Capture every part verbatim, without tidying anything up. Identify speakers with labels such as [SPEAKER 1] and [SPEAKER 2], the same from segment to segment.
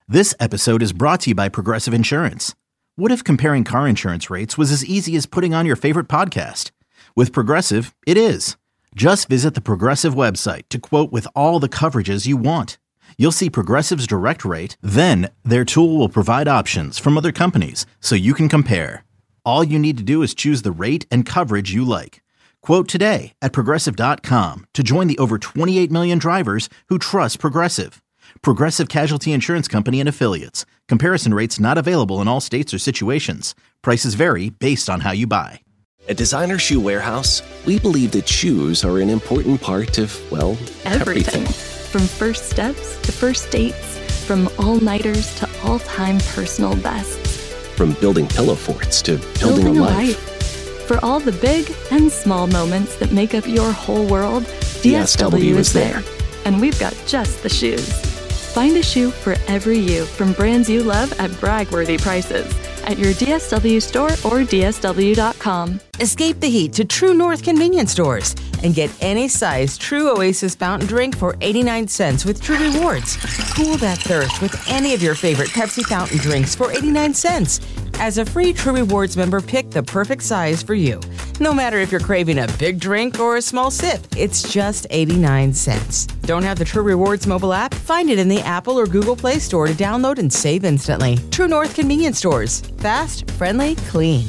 [SPEAKER 1] This episode is brought to you by Progressive Insurance. What if comparing car insurance rates was as easy as putting on your favorite podcast? With Progressive, it is. Just visit the Progressive website to quote with all the coverages you want. You'll see Progressive's direct rate, then their tool will provide options from other companies so you can compare. All you need to do is choose the rate and coverage you like. Quote today at progressive dot com to join the over twenty-eight million drivers who trust Progressive. Progressive Casualty Insurance Company and Affiliates. Comparison rates not available in all states or situations. Prices vary based on how you buy.
[SPEAKER 2] At Designer Shoe Warehouse, we believe that shoes are an important part of, well, everything.
[SPEAKER 3] everything. From first steps to first dates, from all-nighters to all-time personal bests.
[SPEAKER 2] From building pillow forts to building,
[SPEAKER 3] building
[SPEAKER 2] a,
[SPEAKER 3] a
[SPEAKER 2] life.
[SPEAKER 3] life. For all the big and small moments that make up your whole world, D S W, D S W is there. And we've got just the shoes. Find a shoe for every you from brands you love at brag-worthy prices at your D S W store or D S W dot com.
[SPEAKER 4] Escape the heat to True North convenience stores and get any size True Oasis fountain drink for eighty-nine cents with True Rewards. Cool that thirst with any of your favorite Pepsi fountain drinks for eighty-nine cents. As a free True Rewards member, pick the perfect size for you. No matter if you're craving a big drink or a small sip, it's just eighty-nine cents. Don't have the True Rewards mobile app? Find it in the Apple or Google Play Store to download and save instantly. True North convenience stores. Fast, friendly, clean.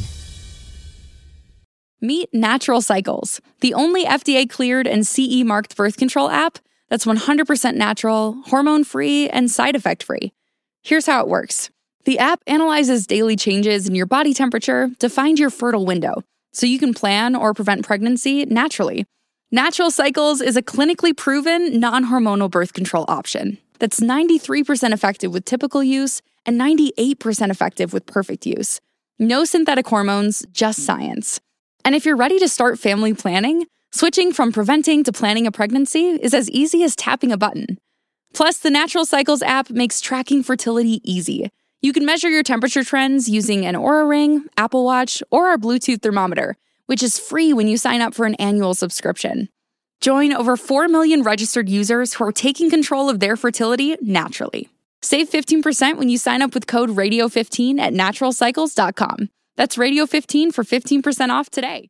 [SPEAKER 5] Meet Natural Cycles, the only F D A-cleared and C E-marked birth control app that's one hundred percent natural, hormone-free, and side effect-free. Here's how it works. The app analyzes daily changes in your body temperature to find your fertile window, so you can plan or prevent pregnancy naturally. Natural Cycles is a clinically proven, non-hormonal birth control option that's ninety-three percent effective with typical use and ninety-eight percent effective with perfect use. No synthetic hormones, just science. And if you're ready to start family planning, switching from preventing to planning a pregnancy is as easy as tapping a button. Plus, the Natural Cycles app makes tracking fertility easy. You can measure your temperature trends using an Oura Ring, Apple Watch, or our Bluetooth thermometer, which is free when you sign up for an annual subscription. Join over four million registered users who are taking control of their fertility naturally. Save fifteen percent when you sign up with code radio fifteen at natural cycles dot com. That's radio fifteen for fifteen percent off today.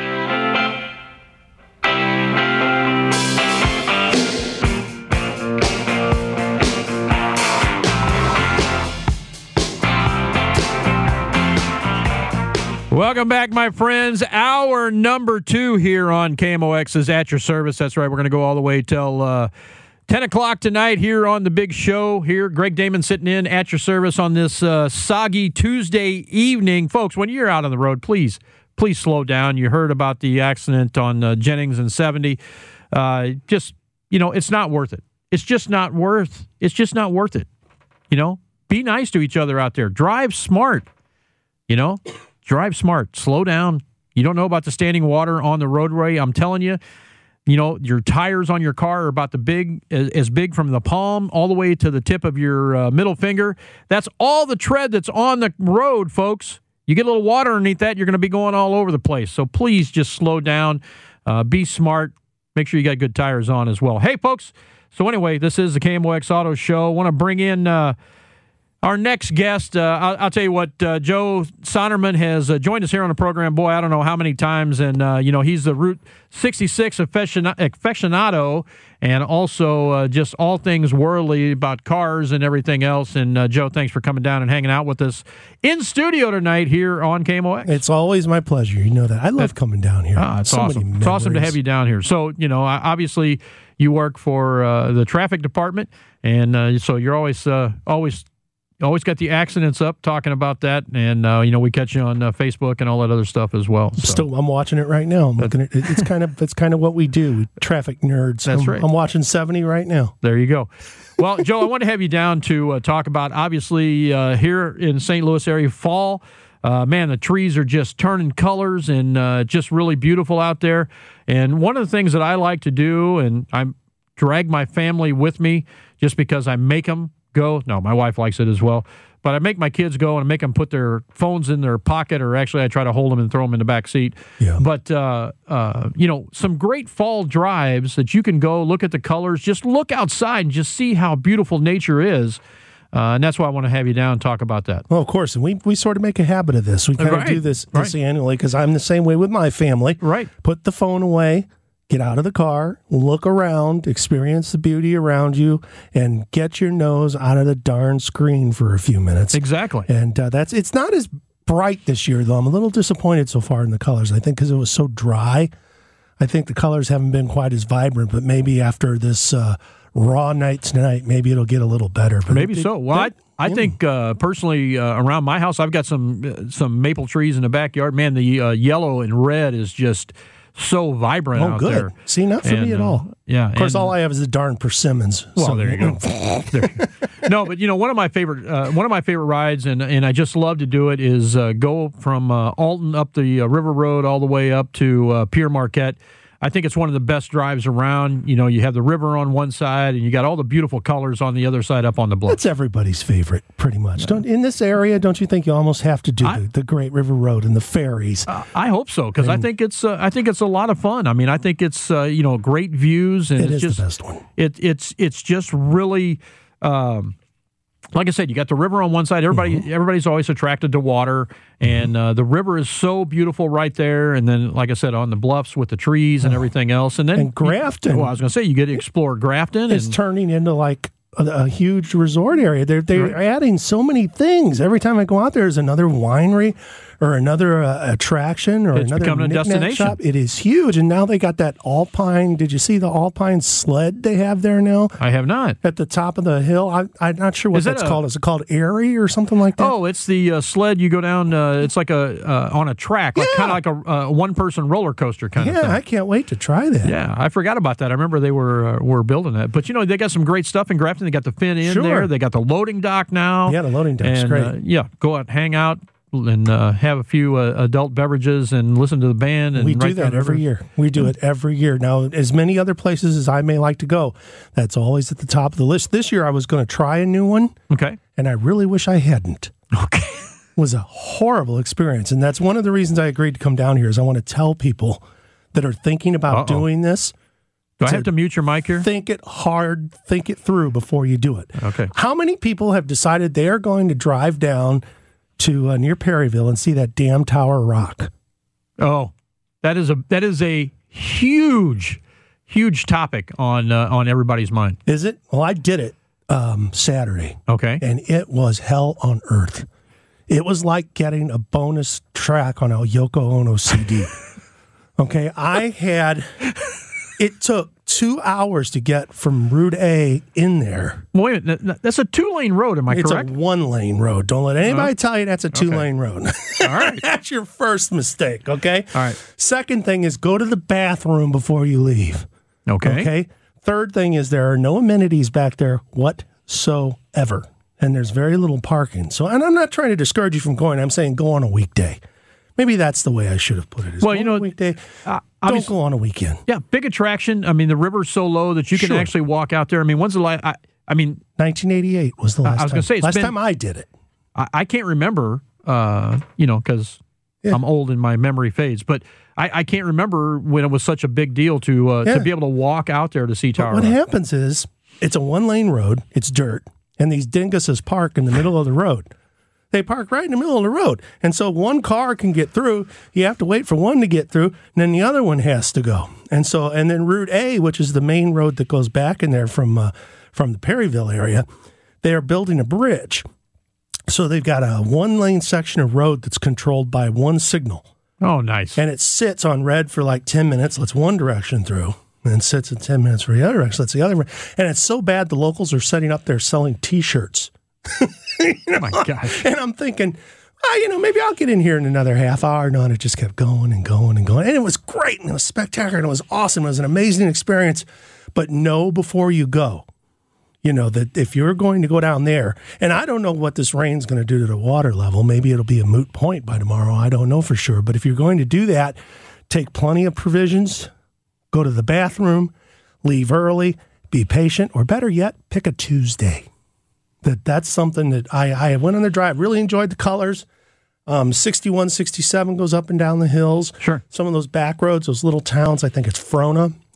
[SPEAKER 6] Welcome back, my friends. Hour number two here on K M O X is at your service. That's right. We're going to go all the way till uh, ten o'clock tonight here on the big show here. Greg Damon sitting in at your service on this uh, soggy Tuesday evening. Folks, when you're out on the road, please, please slow down. You heard about the accident on uh, Jennings and seventy. Uh, just, you know, it's not worth it. It's just not worth, it's just not worth it. You know, be nice to each other out there. Drive smart, you know. Drive smart. Slow down. You don't know about the standing water on the roadway. I'm telling you, you know, your tires on your car are about the big, as big from the palm all the way to the tip of your uh, middle finger. That's all the tread that's on the road, folks. You get a little water underneath that, you're going to be going all over the place. So please just slow down. Uh, be smart. Make sure you got good tires on as well. Hey, folks. So anyway, this is the K M O X Auto Show. I want to bring in Uh, Our next guest, uh, I'll, I'll tell you what, uh, Joe Sonderman has uh, joined us here on the program. Boy, I don't know how many times, and, uh, you know, he's the Route sixty-six aficionado and also uh, just all things worldly about cars and everything else. And, uh, Joe, thanks for coming down and hanging out with us in studio tonight here on K M O X.
[SPEAKER 7] It's always my pleasure. You know that. I love coming down here.
[SPEAKER 6] Ah, it's
[SPEAKER 7] so
[SPEAKER 6] awesome. It's awesome to have you down here. So, you know, obviously you work for uh, the traffic department, and uh, so you're always uh, always – Always got the accidents up, talking about that, and uh, you know we catch you on uh, Facebook and all that other stuff as well. So.
[SPEAKER 7] Still, I'm watching it right now. I'm looking at it. It's kind of it's kind of what we do, traffic nerds.
[SPEAKER 6] That's
[SPEAKER 7] I'm,
[SPEAKER 6] right.
[SPEAKER 7] I'm watching seventy right now.
[SPEAKER 6] There you go. Well, Joe, I want to have you down to uh, talk about obviously uh, here in Saint Louis area fall. Uh, man, the trees are just turning colors and uh, just really beautiful out there. And one of the things that I like to do, and I drag my family with me just because I make them go. No, my wife likes it as well. But I make my kids go and make them put their phones in their pocket, or actually I try to hold them and throw them in the back seat.
[SPEAKER 7] Yeah.
[SPEAKER 6] But, uh, uh, you know, some great fall drives that you can go look at the colors, just look outside and just see how beautiful nature is. Uh, and that's why I want to have you down and talk about that.
[SPEAKER 7] Well, of course, and we, we sort of make a habit of this. We kind
[SPEAKER 6] Right.
[SPEAKER 7] of do this, this
[SPEAKER 6] Right.
[SPEAKER 7] annually because I'm the same way with my family.
[SPEAKER 6] Right.
[SPEAKER 7] Put the phone away, get out of the car, look around, experience the beauty around you, and get your nose out of the darn screen for a few minutes.
[SPEAKER 6] Exactly.
[SPEAKER 7] And uh, that's it's not as bright this year, though. I'm a little disappointed so far in the colors. I think because it was so dry. I think the colors haven't been quite as vibrant, but maybe after this uh, raw night tonight, maybe it'll get a little better. But
[SPEAKER 6] Maybe
[SPEAKER 7] it,
[SPEAKER 6] so. Well, I, I think uh, personally uh, around my house, I've got some uh, some maple trees in the backyard. Man, the uh, yellow and red is just so vibrant
[SPEAKER 7] Oh,
[SPEAKER 6] out
[SPEAKER 7] good.
[SPEAKER 6] there.
[SPEAKER 7] See, not for
[SPEAKER 6] And,
[SPEAKER 7] me at
[SPEAKER 6] uh,
[SPEAKER 7] all.
[SPEAKER 6] Yeah.
[SPEAKER 7] Of course,
[SPEAKER 6] and,
[SPEAKER 7] all I have is the darn persimmons.
[SPEAKER 6] Well,
[SPEAKER 7] So-
[SPEAKER 6] there you go. There you go. No, but you know, one of my favorite uh, one of my favorite rides, and and I just love to do it, is uh, go from uh, Alton up the uh, River Road all the way up to uh, Pierre Marquette. I think it's one of the best drives around. You know, you have the river on one side, and you got all the beautiful colors on the other side up on the bluff.
[SPEAKER 7] That's everybody's favorite, pretty much. Don't, in this area, don't you think you almost have to do
[SPEAKER 6] I-
[SPEAKER 7] the, the Great River Road and the ferries?
[SPEAKER 6] Uh, I hope so, because I think it's uh, I think it's a lot of fun. I mean, I think it's uh, you know great views, and
[SPEAKER 7] It
[SPEAKER 6] it's
[SPEAKER 7] is
[SPEAKER 6] just
[SPEAKER 7] the best one.
[SPEAKER 6] It it's it's just really. Um, like I said, you got the river on one side. Everybody,
[SPEAKER 7] Mm-hmm.
[SPEAKER 6] everybody's always attracted to water, and uh, the river is so beautiful right there. And then, like I said, on the bluffs with the trees and everything else, and then
[SPEAKER 7] And Grafton.
[SPEAKER 6] well, I was going to say you get to explore Grafton.
[SPEAKER 7] It's
[SPEAKER 6] and,
[SPEAKER 7] turning into like a, a huge resort area. They're they're
[SPEAKER 6] Right.
[SPEAKER 7] adding so many things. Every time I go out there, there's another winery or another uh, attraction or
[SPEAKER 6] It's
[SPEAKER 7] another
[SPEAKER 6] becoming a
[SPEAKER 7] knick-knack
[SPEAKER 6] destination.
[SPEAKER 7] shop. It is huge, and now they got that alpine. Did you see the alpine sled they have there now
[SPEAKER 6] I have not.
[SPEAKER 7] at the top of the hill? I, I'm not sure what
[SPEAKER 6] Is that
[SPEAKER 7] that's
[SPEAKER 6] a-
[SPEAKER 7] called. Is it called Airy or something like that?
[SPEAKER 6] Oh, it's the uh, sled you go down. Uh, it's like a uh, on a track, like
[SPEAKER 7] Yeah.
[SPEAKER 6] kind of like a uh, one person roller coaster kind of
[SPEAKER 7] yeah,
[SPEAKER 6] thing.
[SPEAKER 7] I can't wait to try that.
[SPEAKER 6] Yeah, I forgot about that. I remember they were uh, were building that, but you know they got some great stuff in Grafton. They got the Fin Inn
[SPEAKER 7] Sure.
[SPEAKER 6] there. They got the loading dock now.
[SPEAKER 7] Yeah, the loading dock's
[SPEAKER 6] and,
[SPEAKER 7] great.
[SPEAKER 6] Uh, yeah, go out, hang out, and uh, have a few uh, adult beverages and listen to the band. And
[SPEAKER 7] We do
[SPEAKER 6] right there
[SPEAKER 7] that
[SPEAKER 6] in the
[SPEAKER 7] every
[SPEAKER 6] river.
[SPEAKER 7] year. We do it every year. Now, as many other places as I may like to go, that's always at the top of the list. This year, I was going to try a new one,
[SPEAKER 6] Okay.
[SPEAKER 7] and I really wish I hadn't.
[SPEAKER 6] Okay.
[SPEAKER 7] It was a horrible experience, and that's one of the reasons I agreed to come down here. Is I want to tell people that are thinking about
[SPEAKER 6] Uh-oh.
[SPEAKER 7] doing this,
[SPEAKER 6] Do I have to mute your mic here?
[SPEAKER 7] think it hard, think it through before you do it.
[SPEAKER 6] Okay.
[SPEAKER 7] How many people have decided they are going to drive down to uh, near Perryville and see that damn Tower Rock?
[SPEAKER 6] Oh, that is a that is a huge, huge topic on uh, on everybody's mind.
[SPEAKER 7] Is it? Well, I did it um, Saturday.
[SPEAKER 6] Okay.
[SPEAKER 7] And it was hell on earth. It was like getting a bonus track on a Yoko Ono C D. Okay, I had, it took two hours to get from Route A in there.
[SPEAKER 6] Wait a minute. th- That's a two lane road. Am I
[SPEAKER 7] It's
[SPEAKER 6] correct?
[SPEAKER 7] a one-lane road. Don't let anybody
[SPEAKER 6] Oh.
[SPEAKER 7] tell you that's a two-lane road.
[SPEAKER 6] All right.
[SPEAKER 7] That's your first mistake, okay?
[SPEAKER 6] All right.
[SPEAKER 7] Second thing is go to the bathroom before you leave.
[SPEAKER 6] Okay.
[SPEAKER 7] Okay. Third thing is there are no amenities back there whatsoever. And there's very little parking. So, and I'm not trying to discourage you from going. I'm saying go on a weekday. Maybe that's the way I should have put it. Is
[SPEAKER 6] Well,
[SPEAKER 7] go
[SPEAKER 6] you
[SPEAKER 7] on
[SPEAKER 6] know,
[SPEAKER 7] a weekday.
[SPEAKER 6] uh,
[SPEAKER 7] Don't
[SPEAKER 6] obviously-
[SPEAKER 7] go on a weekend.
[SPEAKER 6] Yeah, big attraction. I mean, the river's so low that you can
[SPEAKER 7] Sure.
[SPEAKER 6] actually walk out there. I mean, when's the last? I, I mean,
[SPEAKER 7] nineteen eighty-eight was the
[SPEAKER 6] I-
[SPEAKER 7] last
[SPEAKER 6] I was
[SPEAKER 7] time.
[SPEAKER 6] gonna say, it's
[SPEAKER 7] last
[SPEAKER 6] been-
[SPEAKER 7] time I did it.
[SPEAKER 6] I, I can't remember. Uh, you know, because
[SPEAKER 7] Yeah.
[SPEAKER 6] I'm old and my memory fades. But I, I can't remember when it was such a big deal to uh,
[SPEAKER 7] Yeah.
[SPEAKER 6] to be able to walk out there to see Tower
[SPEAKER 7] What
[SPEAKER 6] Rock.
[SPEAKER 7] happens is it's a one-lane road. It's dirt, and these dinguses park in the middle of the road. They park right in the middle of the road, and so one car can get through. You have to wait for one to get through, and then the other one has to go. And so, and then Route A, which is the main road that goes back in there from uh, from the Perryville area, they are building a bridge. So they've got a one-lane section of road that's controlled by one signal.
[SPEAKER 6] Oh, nice.
[SPEAKER 7] And it sits on red for like ten minutes, lets one direction through, and then sits in ten minutes for the other direction, lets the other. And it's so bad the locals are setting up there selling T-shirts.
[SPEAKER 6] Oh my gosh.
[SPEAKER 7] And I'm thinking, ah, you know, maybe I'll get in here in another half hour. No, and it just kept going and going and going. And it was great, and it was spectacular, and it was awesome. It was an amazing experience. But know before you go, you know, that if you're going to go down there, and I don't know what this rain's going to do to the water level. Maybe it'll be a moot point by tomorrow. I don't know for sure. But if you're going to do that, take plenty of provisions, go to the bathroom, leave early, be patient, or better yet, pick a Tuesday. That That's something that I, I went on the drive, really enjoyed the colors. Um, sixty-one, sixty-seven goes up and down the hills.
[SPEAKER 6] Sure.
[SPEAKER 7] Some of those back roads, those little towns, I think it's Frona,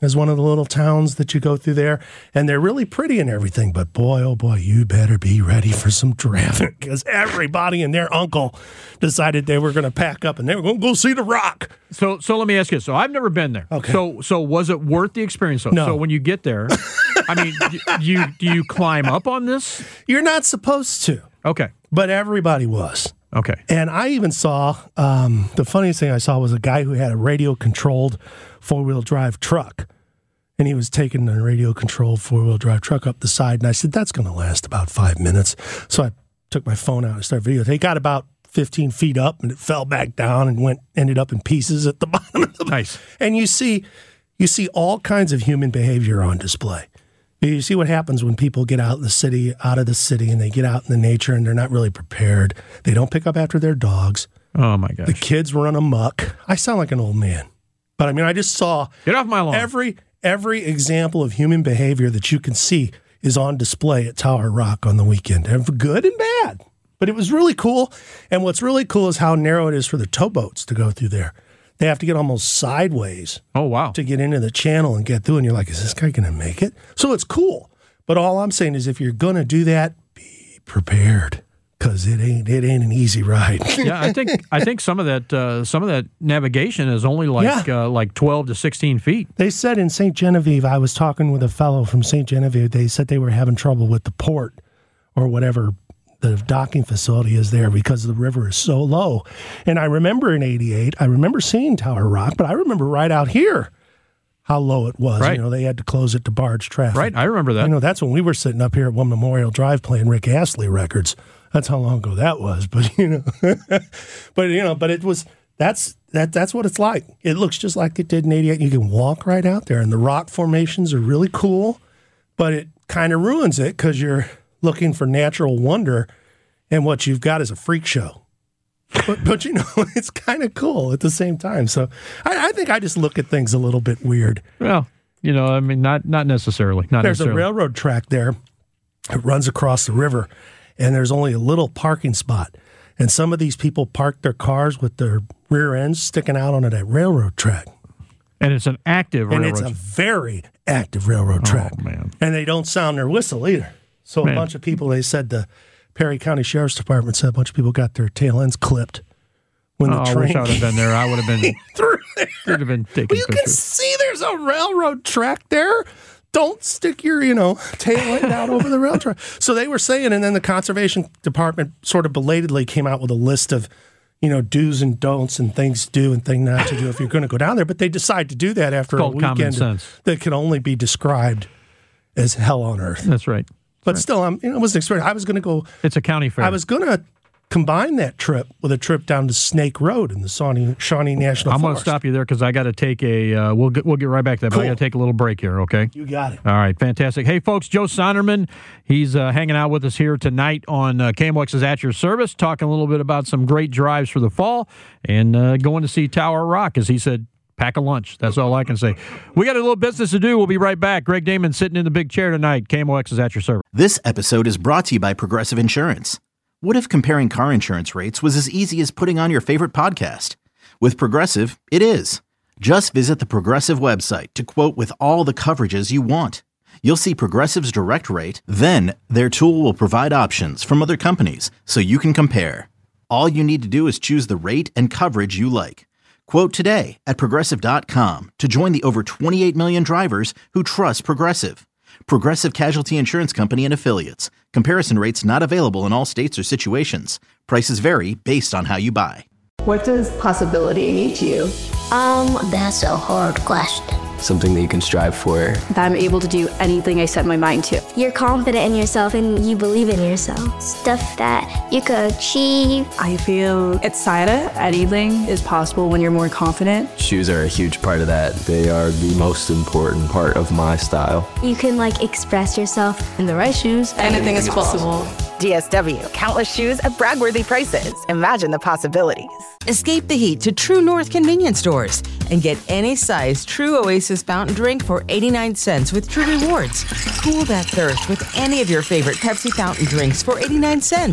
[SPEAKER 7] is one of the little towns that you go through there. And they're really pretty and everything. But boy, oh boy, you better be ready for some traffic because everybody and their uncle decided they were going to pack up and they were going to go see The Rock.
[SPEAKER 6] So so let me ask you. So I've never been there.
[SPEAKER 7] Okay.
[SPEAKER 6] So so was it worth the experience? So,
[SPEAKER 7] No.
[SPEAKER 6] so when you get there, I mean, do you do you climb up on this?
[SPEAKER 7] You're not supposed to,
[SPEAKER 6] Okay.
[SPEAKER 7] but everybody was.
[SPEAKER 6] Okay.
[SPEAKER 7] And I even saw, um, the funniest thing I saw was a guy who had a radio-controlled four-wheel drive truck. And he was taking a radio-controlled four-wheel drive truck up the side. And I said, that's going to last about five minutes. So I took my phone out and started videoing. He got about fifteen feet up, and it fell back down and went ended up in pieces at the bottom of the
[SPEAKER 6] Nice.
[SPEAKER 7] And you see, you see all kinds of human behavior on display. You see what happens when people get out in the city, out of the city, and they get out in the nature, and they're not really prepared. They don't pick up after their dogs.
[SPEAKER 6] Oh, my gosh.
[SPEAKER 7] The kids run amok. I sound like an old man. But, I mean, I just saw
[SPEAKER 6] Get off my lawn.
[SPEAKER 7] every every example of human behavior that you can see is on display at Tower Rock on the weekend, and good and bad. But it was really cool. And what's really cool is how narrow it is for the towboats to go through there. They have to get almost sideways
[SPEAKER 6] Oh, wow.
[SPEAKER 7] to get into the channel and get through. And you're like, is this guy going to make it? So it's cool. But all I'm saying is if you're going to do that, be prepared because it ain't it ain't an easy ride.
[SPEAKER 6] Yeah, I think I think some of that uh, some of that navigation is only like
[SPEAKER 7] Yeah.
[SPEAKER 6] uh, like twelve to sixteen feet.
[SPEAKER 7] They said in Saint Genevieve, I was talking with a fellow from Saint Genevieve, they said they were having trouble with the port or whatever the docking facility is there because the river is so low. And I remember in eighty-eight, I remember seeing Tower Rock, but I remember right out here how low it was.
[SPEAKER 6] Right.
[SPEAKER 7] You know, they had to close it to barge traffic.
[SPEAKER 6] Right, I remember that.
[SPEAKER 7] You know, that's when we were sitting up here at One Memorial Drive playing Rick Astley records. That's how long ago that was. But, you know, but, you know, but it was, that's, that, that's what it's like. It looks just like it did in eighty-eight. You can walk right out there and the rock formations are really cool, but it kind of ruins it because you're looking for natural wonder and what you've got is a freak show. But, but you know, it's kind of cool at the same time. So I, I think I just look at things a little bit weird.
[SPEAKER 6] Well, you know, I mean, not not necessarily. Not
[SPEAKER 7] There's a
[SPEAKER 6] necessarily.
[SPEAKER 7] railroad track there. It runs across the river, and there's only a little parking spot. And some of these people park their cars with their rear ends sticking out onto that railroad track.
[SPEAKER 6] And it's an active
[SPEAKER 7] And
[SPEAKER 6] railroad.
[SPEAKER 7] it's a very active railroad track.
[SPEAKER 6] Oh, man.
[SPEAKER 7] And they don't sound their whistle either. So
[SPEAKER 6] Man.
[SPEAKER 7] a bunch of people, they said the Perry County Sheriff's Department said a bunch of people got their tail ends clipped when
[SPEAKER 6] Oh,
[SPEAKER 7] the
[SPEAKER 6] I
[SPEAKER 7] train
[SPEAKER 6] wish I would have been there. I would have been
[SPEAKER 7] through there.
[SPEAKER 6] would have been taking
[SPEAKER 7] Well, you can
[SPEAKER 6] pictures.
[SPEAKER 7] see there's a railroad track there. Don't stick your, you know, tail end out over the railroad track. So they were saying, and then the Conservation Department sort of belatedly came out with a list of, you know, do's and don'ts and things to do and things not to do if you're going to go down there. But they decide to do that after a
[SPEAKER 6] called common
[SPEAKER 7] weekend
[SPEAKER 6] sense.
[SPEAKER 7] that can only be described as hell on earth.
[SPEAKER 6] That's right.
[SPEAKER 7] But still, I'm, you know, it was an experience. I was going to go.
[SPEAKER 6] It's a county fair.
[SPEAKER 7] I was going to combine that trip with a trip down to Snake Road in the Shawnee, Shawnee National
[SPEAKER 6] I'm going to
[SPEAKER 7] Forest.
[SPEAKER 6] stop you there because I got to take a. Uh, we'll get we'll get right back to that. But I
[SPEAKER 7] Cool.
[SPEAKER 6] got to take a little break here. Okay.
[SPEAKER 7] You got it.
[SPEAKER 6] All right, fantastic. Hey, folks, Joe Sonderman, he's uh, hanging out with us here tonight on uh, K M O X's At Your Service, talking a little bit about some great drives for the fall and uh, going to see Tower Rock, as he said, pack a lunch. That's all I can say. We got a little business to do. We'll be right back. Greg Damon sitting in the big chair tonight. K M O X is At Your Service.
[SPEAKER 1] This episode is brought to you by Progressive Insurance. What if comparing car insurance rates was as easy as putting on your favorite podcast? With Progressive, it is. Just visit the Progressive website to quote with all the coverages you want. You'll see Progressive's direct rate, then their tool will provide options from other companies so you can compare. All you need to do is choose the rate and coverage you like. Quote today at Progressive dot com to join the over twenty-eight million drivers who trust Progressive. Progressive Casualty Insurance Company and Affiliates. Comparison rates not available in all states or situations. Prices vary based on how you buy.
[SPEAKER 8] What does possibility mean to you?
[SPEAKER 9] Um, that's a hard question.
[SPEAKER 10] Something that you can strive for.
[SPEAKER 11] That I'm able to do anything I set my mind to.
[SPEAKER 9] You're confident in yourself and you believe in yourself. Stuff that you could achieve.
[SPEAKER 11] I feel excited. Anything is possible when you're more confident.
[SPEAKER 10] Shoes are a huge part of that. They are the most important part of my style.
[SPEAKER 9] You can like express yourself.
[SPEAKER 11] In the right shoes, anything is possible.
[SPEAKER 12] D S W. Countless shoes at brag-worthy prices. Imagine the possibilities.
[SPEAKER 4] Escape the heat to True North convenience stores and get any size True Oasis fountain drink for eighty-nine cents with True Rewards. Cool that thirst with any of your favorite Pepsi fountain drinks for eighty-nine cents.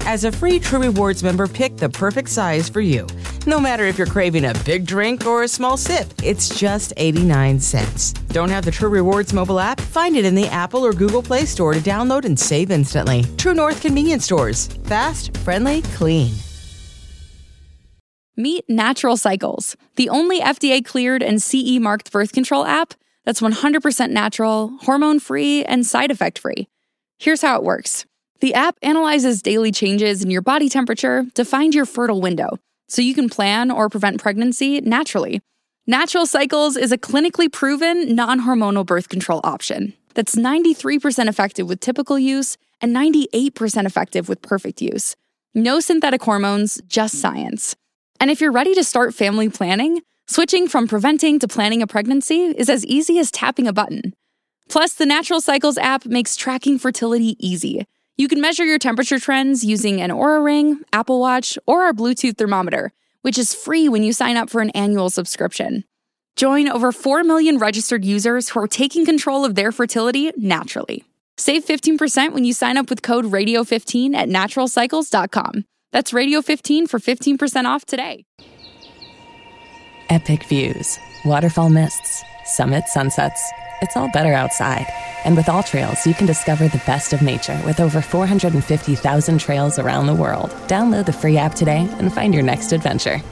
[SPEAKER 4] As a free True Rewards member, pick the perfect size for you. No matter if you're craving a big drink or a small sip, it's just eighty-nine cents. Don't have the True Rewards mobile app? Find it in the Apple or Google Play Store to download and save instantly. True North Convenience Stores. Fast, friendly, clean.
[SPEAKER 5] Meet Natural Cycles, the only F D A-cleared and C E-marked birth control app that's one hundred percent natural, hormone-free, and side effect-free. Here's how it works. The app analyzes daily changes in your body temperature to find your fertile window, so you can plan or prevent pregnancy naturally. Natural Cycles is a clinically proven, non-hormonal birth control option that's ninety-three percent effective with typical use and ninety-eight percent effective with perfect use. No synthetic hormones, just science. And if you're ready to start family planning, switching from preventing to planning a pregnancy is as easy as tapping a button. Plus, the Natural Cycles app makes tracking fertility easy. You can measure your temperature trends using an Oura Ring, Apple Watch, or our Bluetooth thermometer, which is free when you sign up for an annual subscription. Join over four million registered users who are taking control of their fertility naturally. Save fifteen percent when you sign up with code radio fifteen at natural cycles dot com. That's radio fifteen for fifteen percent off today.
[SPEAKER 13] Epic views, waterfall mists, summit sunsets. It's all better outside. And with All Trails, you can discover the best of nature with over four hundred fifty thousand trails around the world. Download the free app today and find your next adventure.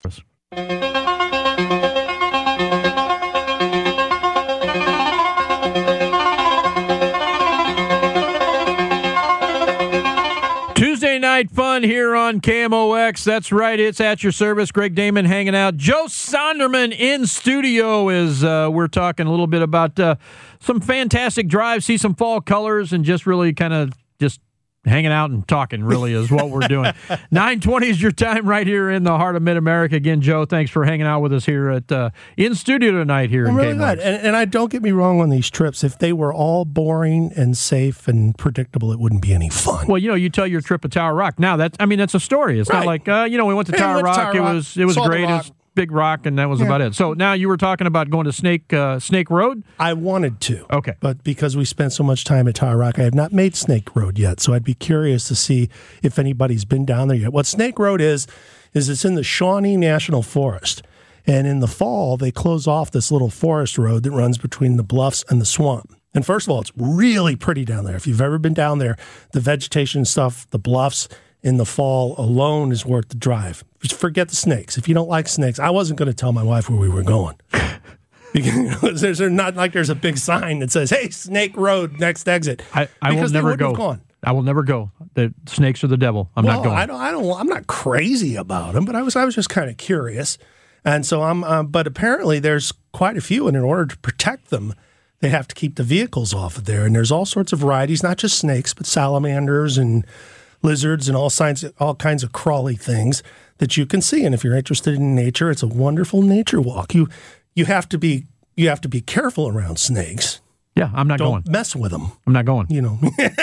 [SPEAKER 6] Tuesday night fun here on K M O X. That's right, it's at your service. Greg Damon hanging out. Joe Sonderman in studio as uh, we're talking a little bit about uh, some fantastic drives, see some fall colors, and just really kind of just hanging out and talking really is what we're doing. nine twenty is your time right here in the heart of Mid-America. Again, Joe, thanks for hanging out with us here at uh, in studio tonight here
[SPEAKER 7] I'm
[SPEAKER 6] in
[SPEAKER 7] really
[SPEAKER 6] K M O X.
[SPEAKER 7] glad. And, and I don't get me wrong on these trips. If they were all boring and safe and predictable, it wouldn't be any fun.
[SPEAKER 6] Well, you know, you tell your trip at Tower Rock. Now, that's, I mean, that's a story. It's
[SPEAKER 7] Right.
[SPEAKER 6] not like, uh, you know, we went to
[SPEAKER 7] Yeah,
[SPEAKER 6] Tower
[SPEAKER 7] we went to
[SPEAKER 6] Rock.
[SPEAKER 7] Tower
[SPEAKER 6] It
[SPEAKER 7] Rock,
[SPEAKER 6] was it was
[SPEAKER 7] saw the
[SPEAKER 6] great. It
[SPEAKER 7] rock.
[SPEAKER 6] was big rock, and that was
[SPEAKER 7] Yeah.
[SPEAKER 6] about it. So now you were talking about going to Snake uh, Snake Road?
[SPEAKER 7] I wanted to.
[SPEAKER 6] Okay.
[SPEAKER 7] But because we spent so much time at Tower Rock, I have not made Snake Road yet. So I'd be curious to see if anybody's been down there yet. What Snake Road is, is it's in the Shawnee National Forest. And in the fall, they close off this little forest road that runs between the bluffs and the swamp. And first of all, it's really pretty down there. If you've ever been down there, the vegetation stuff, the bluffs in the fall alone is worth the drive. Just forget the snakes. If you don't like snakes, I wasn't going to tell my wife where we were going. Because, you know, there's not like there's a big sign that says, hey, Snake Road, next exit.
[SPEAKER 6] I, I will
[SPEAKER 7] Because they
[SPEAKER 6] never
[SPEAKER 7] wouldn't
[SPEAKER 6] go.
[SPEAKER 7] have gone.
[SPEAKER 6] I will never go. The snakes are the devil. I'm
[SPEAKER 7] well,
[SPEAKER 6] not going.
[SPEAKER 7] I don't, I don't, I'm not crazy about them, but I was I was just kind of curious. And so I'm, uh, but apparently there's quite a few, and in order to protect them, they have to keep the vehicles off of there. And there's all sorts of varieties, not just snakes, but salamanders and lizards and all kinds of, all kinds of crawly things that you can see. And if you're interested in nature, it's a wonderful nature walk. You you have to be you have to be careful around snakes.
[SPEAKER 6] Yeah, I'm not
[SPEAKER 7] Don't
[SPEAKER 6] going.
[SPEAKER 7] mess with them.
[SPEAKER 6] I'm not going.
[SPEAKER 7] You know,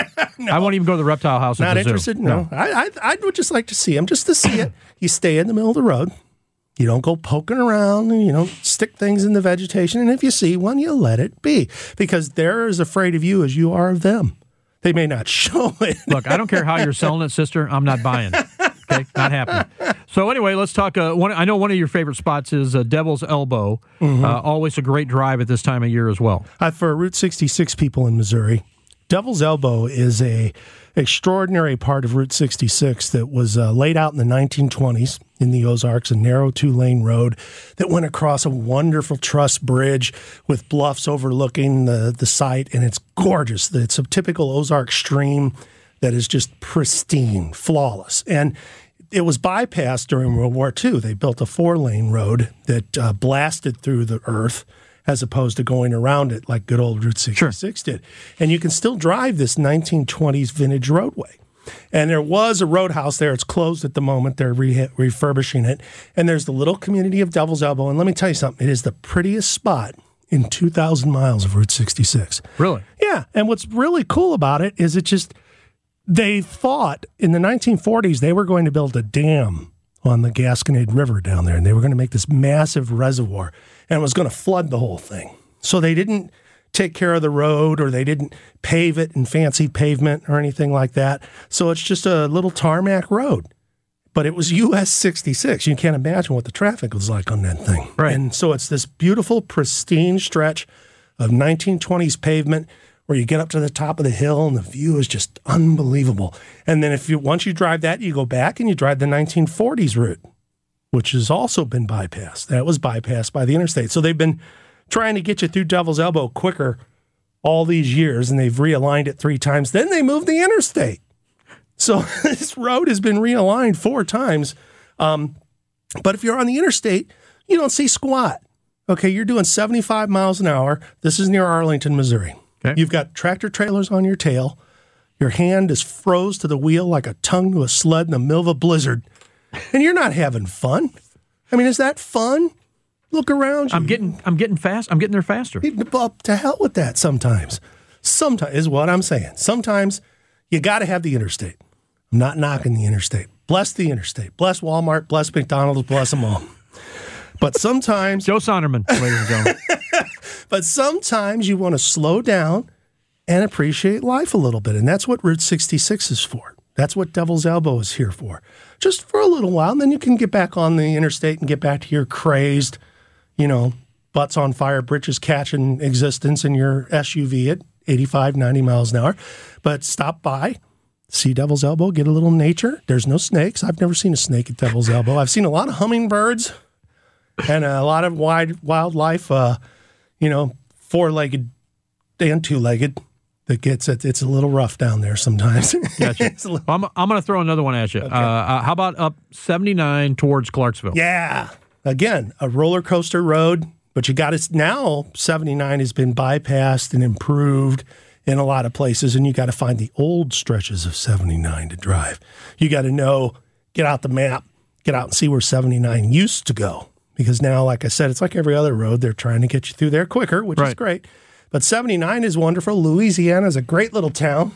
[SPEAKER 6] I won't even go to the reptile house at
[SPEAKER 7] not
[SPEAKER 6] the zoo.
[SPEAKER 7] interested. No, I, I I would just like to see them, just to see it. You stay in the middle of the road. You don't go poking around, and you don't stick things in the vegetation. And if you see one, you let it be, because they're as afraid of you as you are of them. They may not show it.
[SPEAKER 6] Look, I don't care how you're selling it, sister. I'm not buying it. Okay, not happening. So anyway, let's talk. Uh, one, I know one of your favorite spots is uh, Devil's Elbow.
[SPEAKER 7] Mm-hmm.
[SPEAKER 6] Uh, always a great drive at this time of year as well.
[SPEAKER 7] Uh, for Route sixty-six people in Missouri, Devil's Elbow is a extraordinary part of Route sixty-six that was uh, laid out in the nineteen twenties in the Ozarks, a narrow two-lane road that went across a wonderful truss bridge with bluffs overlooking the, the site, and it's gorgeous. It's a typical Ozark stream that is just pristine, flawless. And it was bypassed during World War Two. They built a four-lane road that uh, blasted through the earth as opposed to going around it like good old Route sixty-six sure. did. And you can still drive this nineteen twenties vintage roadway. And there was a roadhouse there. It's closed at the moment. They're re- refurbishing it. And there's the little community of Devil's Elbow. And let me tell you something. It is the prettiest spot in two thousand miles of Route sixty-six.
[SPEAKER 6] Really?
[SPEAKER 7] Yeah. And what's really cool about it is it just, they thought in the nineteen forties they were going to build a dam on the Gasconade River down there. And they were going to make this massive reservoir. And it was going to flood the whole thing. So they didn't take care of the road, or they didn't pave it in fancy pavement or anything like that. So it's just a little tarmac road. But it was U S sixty-six. You can't imagine what the traffic was like on that thing.
[SPEAKER 6] Right.
[SPEAKER 7] And so it's this beautiful, pristine stretch of nineteen twenties pavement where you get up to the top of the hill and the view is just unbelievable. And then if you once you drive that, you go back and you drive the nineteen forties route, which has also been bypassed. That was bypassed by the interstate. So they've been trying to get you through Devil's Elbow quicker all these years, and they've realigned it three times. Then they moved the interstate. So this road has been realigned four times. Um, but if you're on the interstate, you don't see squat. Okay, you're doing seventy-five miles an hour. This is near Arlington, Missouri. Okay. You've got tractor trailers on your tail. Your hand is froze to the wheel like a tongue to a sled in the middle of a blizzard. And you're not having fun. I mean, is that fun? Look around you.
[SPEAKER 6] I'm getting I'm getting fast. I'm getting there faster.
[SPEAKER 7] Up to hell with that sometimes. Sometimes is what I'm saying. Sometimes you got to have the interstate. I'm not knocking the interstate. Bless the interstate. Bless Walmart. Bless McDonald's. Bless them all. But sometimes...
[SPEAKER 6] Joe Sonderman, ladies and gentlemen.
[SPEAKER 7] But sometimes you want to slow down and appreciate life a little bit. And that's what Route sixty-six is for. That's what Devil's Elbow is here for. Just for a little while. And then you can get back on the interstate and get back to your crazed, you know, butts on fire, britches catching existence in your S U V at eighty-five, ninety miles an hour. But stop by. See Devil's Elbow, get a little nature. There's no snakes. I've never seen a snake at Devil's Elbow. I've seen a lot of hummingbirds and a lot of wide wildlife, uh, you know, four-legged and two-legged that gets it. It's a little rough down there sometimes.
[SPEAKER 6] Gotcha. Little... I'm, I'm going to throw another one at you. Okay. Uh, uh, how about up seventy-nine towards Clarksville?
[SPEAKER 7] Yeah. Again, a roller coaster road, but you got it now. seventy-nine has been bypassed and improved in a lot of places, and you got to find the old stretches of seventy-nine to drive. You got to know, get out the map, get out and see where seventy-nine used to go. Because now, like I said, it's like every other road. They're trying to get you through there quicker, which right. is great. But seventy-nine is wonderful. Louisiana is a great little town.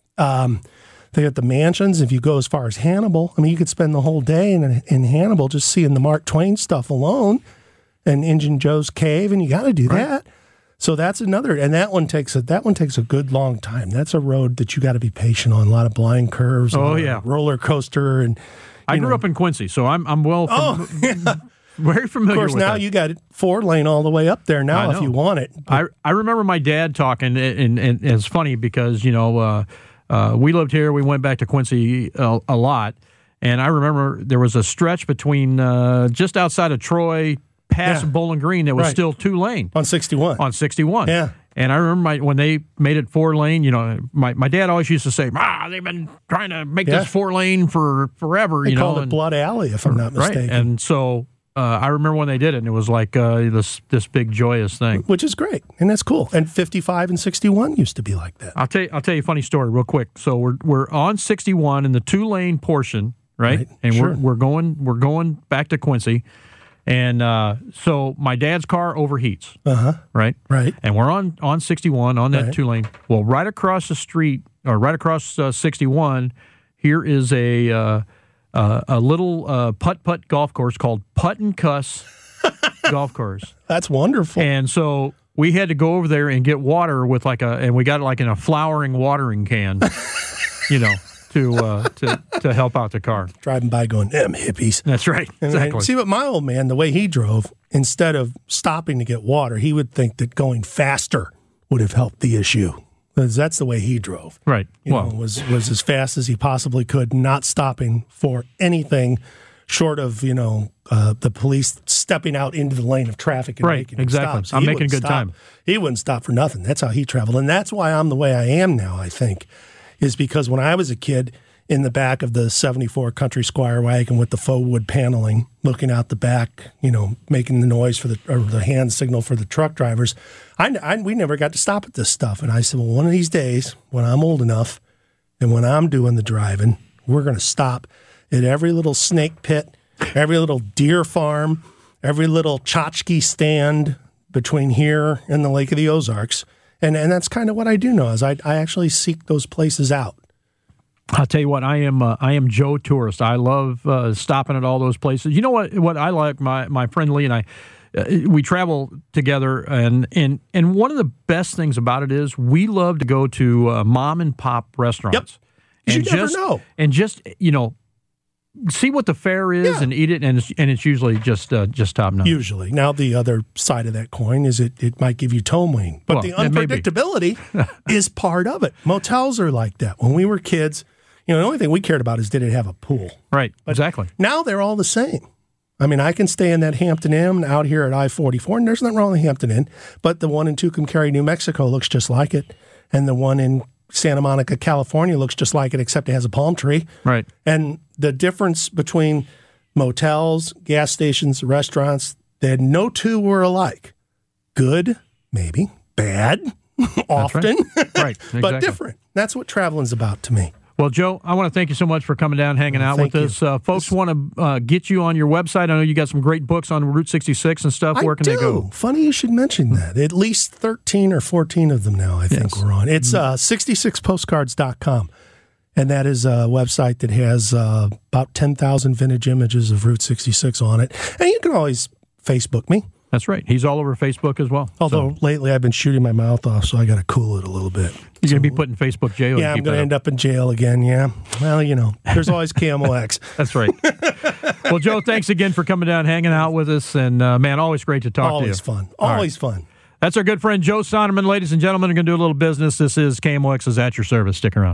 [SPEAKER 7] Um, they got the mansions. If you go as far as Hannibal, I mean, you could spend the whole day in, in Hannibal just seeing the Mark Twain stuff alone and Injun Joe's Cave, and you got to do right. that. So that's another, and that one takes a that one takes a good long time. That's a road that you got to be patient on. A lot of blind curves.
[SPEAKER 6] Oh yeah,
[SPEAKER 7] roller coaster. And
[SPEAKER 6] I grew
[SPEAKER 7] know.
[SPEAKER 6] up in Quincy, so I'm I'm well fam-
[SPEAKER 7] oh, yeah.
[SPEAKER 6] very familiar.
[SPEAKER 7] Of course,
[SPEAKER 6] with
[SPEAKER 7] now
[SPEAKER 6] that.
[SPEAKER 7] you got four lane all the way up there now if you want it.
[SPEAKER 6] But I I remember my dad talking, and, and it's funny because you know uh, uh, we lived here, we went back to Quincy a, a lot, and I remember there was a stretch between uh, just outside of Troy. Past yeah. Bowling Green, that was
[SPEAKER 7] right.
[SPEAKER 6] still two lane
[SPEAKER 7] on sixty-one.
[SPEAKER 6] On sixty-one,
[SPEAKER 7] yeah.
[SPEAKER 6] And I remember my, when they made it four lane. You know, my, my dad always used to say, "Ah, they've been trying to make yeah. this four lane for forever."
[SPEAKER 7] They
[SPEAKER 6] you
[SPEAKER 7] called
[SPEAKER 6] know,
[SPEAKER 7] it
[SPEAKER 6] and,
[SPEAKER 7] Blood Alley, if I'm not mistaken.
[SPEAKER 6] Right. And so uh, I remember when they did it, and it was like uh, this this big joyous thing,
[SPEAKER 7] which is great, and that's cool. And fifty-five and sixty-one used to be like that.
[SPEAKER 6] I'll tell you, I'll tell you a funny story real quick. So we're we're on sixty-one in the two lane portion, right? right. And sure. we're we're going we're going back to Quincy. And uh, so my dad's car overheats,
[SPEAKER 7] uh-huh.
[SPEAKER 6] right?
[SPEAKER 7] Right.
[SPEAKER 6] And we're on, on sixty-one, on that
[SPEAKER 7] right.
[SPEAKER 6] two-lane. Well, right across the street, or right across uh, sixty-one, here is a uh, uh, a little uh, putt-putt golf course called Putt and Cuss Golf Course.
[SPEAKER 7] That's wonderful.
[SPEAKER 6] And so we had to go over there and get water with like a, and we got it like in a flowering watering can, you know. To uh, to to help out the car.
[SPEAKER 7] Driving by going, them hippies.
[SPEAKER 6] That's right. Exactly.
[SPEAKER 7] And see, but my old man, the way he drove, instead of stopping to get water, he would think that going faster would have helped the issue. Because that's the way he drove.
[SPEAKER 6] Right.
[SPEAKER 7] You
[SPEAKER 6] well,
[SPEAKER 7] know, was was as fast as he possibly could, not stopping for anything short of, you know, uh, the police stepping out into the lane of traffic and
[SPEAKER 6] right,
[SPEAKER 7] making
[SPEAKER 6] exactly.
[SPEAKER 7] So
[SPEAKER 6] I'm making a good
[SPEAKER 7] stop.
[SPEAKER 6] time.
[SPEAKER 7] He wouldn't stop for nothing. That's how he traveled. And that's why I'm the way I am now, I think. Is because when I was a kid, in the back of the seventy-four Country Squire wagon with the faux wood paneling, looking out the back, you know, making the noise for the or the hand signal for the truck drivers, I, I we never got to stop at this stuff. And I said, well, one of these days, when I'm old enough and when I'm doing the driving, we're going to stop at every little snake pit, every little deer farm, every little tchotchke stand between here and the Lake of the Ozarks. And and that's kind of what I do now is I, I actually seek those places out.
[SPEAKER 6] I'll tell you what, I am uh, I am Joe Tourist. I love uh, stopping at all those places. You know what What I like, my, my friend Lee and I, uh, we travel together, and, and and one of the best things about it is we love to go to uh, mom and pop restaurants.
[SPEAKER 7] Yep.
[SPEAKER 6] And
[SPEAKER 7] you
[SPEAKER 6] just,
[SPEAKER 7] never know.
[SPEAKER 6] And just, you know, see what the fare is
[SPEAKER 7] Yeah.
[SPEAKER 6] and eat it, and it's, and it's usually just uh, just top notch.
[SPEAKER 7] Usually. Now, the other side of that coin is it, it might give you toe wing, but
[SPEAKER 6] Well,
[SPEAKER 7] the
[SPEAKER 6] it may be.
[SPEAKER 7] unpredictability is part of it. Motels are like that. When we were kids, you know, the only thing we cared about is did it have a pool?
[SPEAKER 6] Right, exactly.
[SPEAKER 7] Now they're all the same. I mean, I can stay in that Hampton Inn out here at I forty-four, and there's nothing wrong with the Hampton Inn, but the one in Tucumcari, New Mexico looks just like it, and the one in Santa Monica, California looks just like it, except it has a palm tree.
[SPEAKER 6] Right.
[SPEAKER 7] And the difference between motels, gas stations, restaurants, that no two were alike. Good, maybe. Bad, often.
[SPEAKER 6] Right, right. Exactly.
[SPEAKER 7] But different. That's what traveling's about to me.
[SPEAKER 6] Well, Joe, I want to thank you so much for coming down, hanging out
[SPEAKER 7] Thank
[SPEAKER 6] with
[SPEAKER 7] you.
[SPEAKER 6] us. Uh, folks want to uh, get you on your website. I know you got some great books on Route sixty-six and stuff.
[SPEAKER 7] I
[SPEAKER 6] Where can
[SPEAKER 7] do.
[SPEAKER 6] they go?
[SPEAKER 7] Funny you should mention that. At least thirteen or fourteen of them now, I think
[SPEAKER 6] Yes.
[SPEAKER 7] we're on. It's uh, sixty-six postcards dot com. And that is a website that has uh, about ten thousand vintage images of Route sixty-six on it. And you can always Facebook me.
[SPEAKER 6] That's right. He's all over Facebook as well.
[SPEAKER 7] Although
[SPEAKER 6] So
[SPEAKER 7] lately I've been shooting my mouth off, so I got to cool it a little bit.
[SPEAKER 6] you're going to be put in Facebook jail.
[SPEAKER 7] Yeah, I'm going to end up in jail again, yeah. Well, you know, there's always K M O X.
[SPEAKER 6] That's right. Well, Joe, thanks again for coming down, hanging out with us. And, uh, man, always great to talk to you.
[SPEAKER 7] Always fun.
[SPEAKER 6] All right.
[SPEAKER 7] Always fun.
[SPEAKER 6] That's our good friend Joe Sonderman. Ladies and gentlemen, we're going to do a little business. This is K M O X is at your service. Stick around.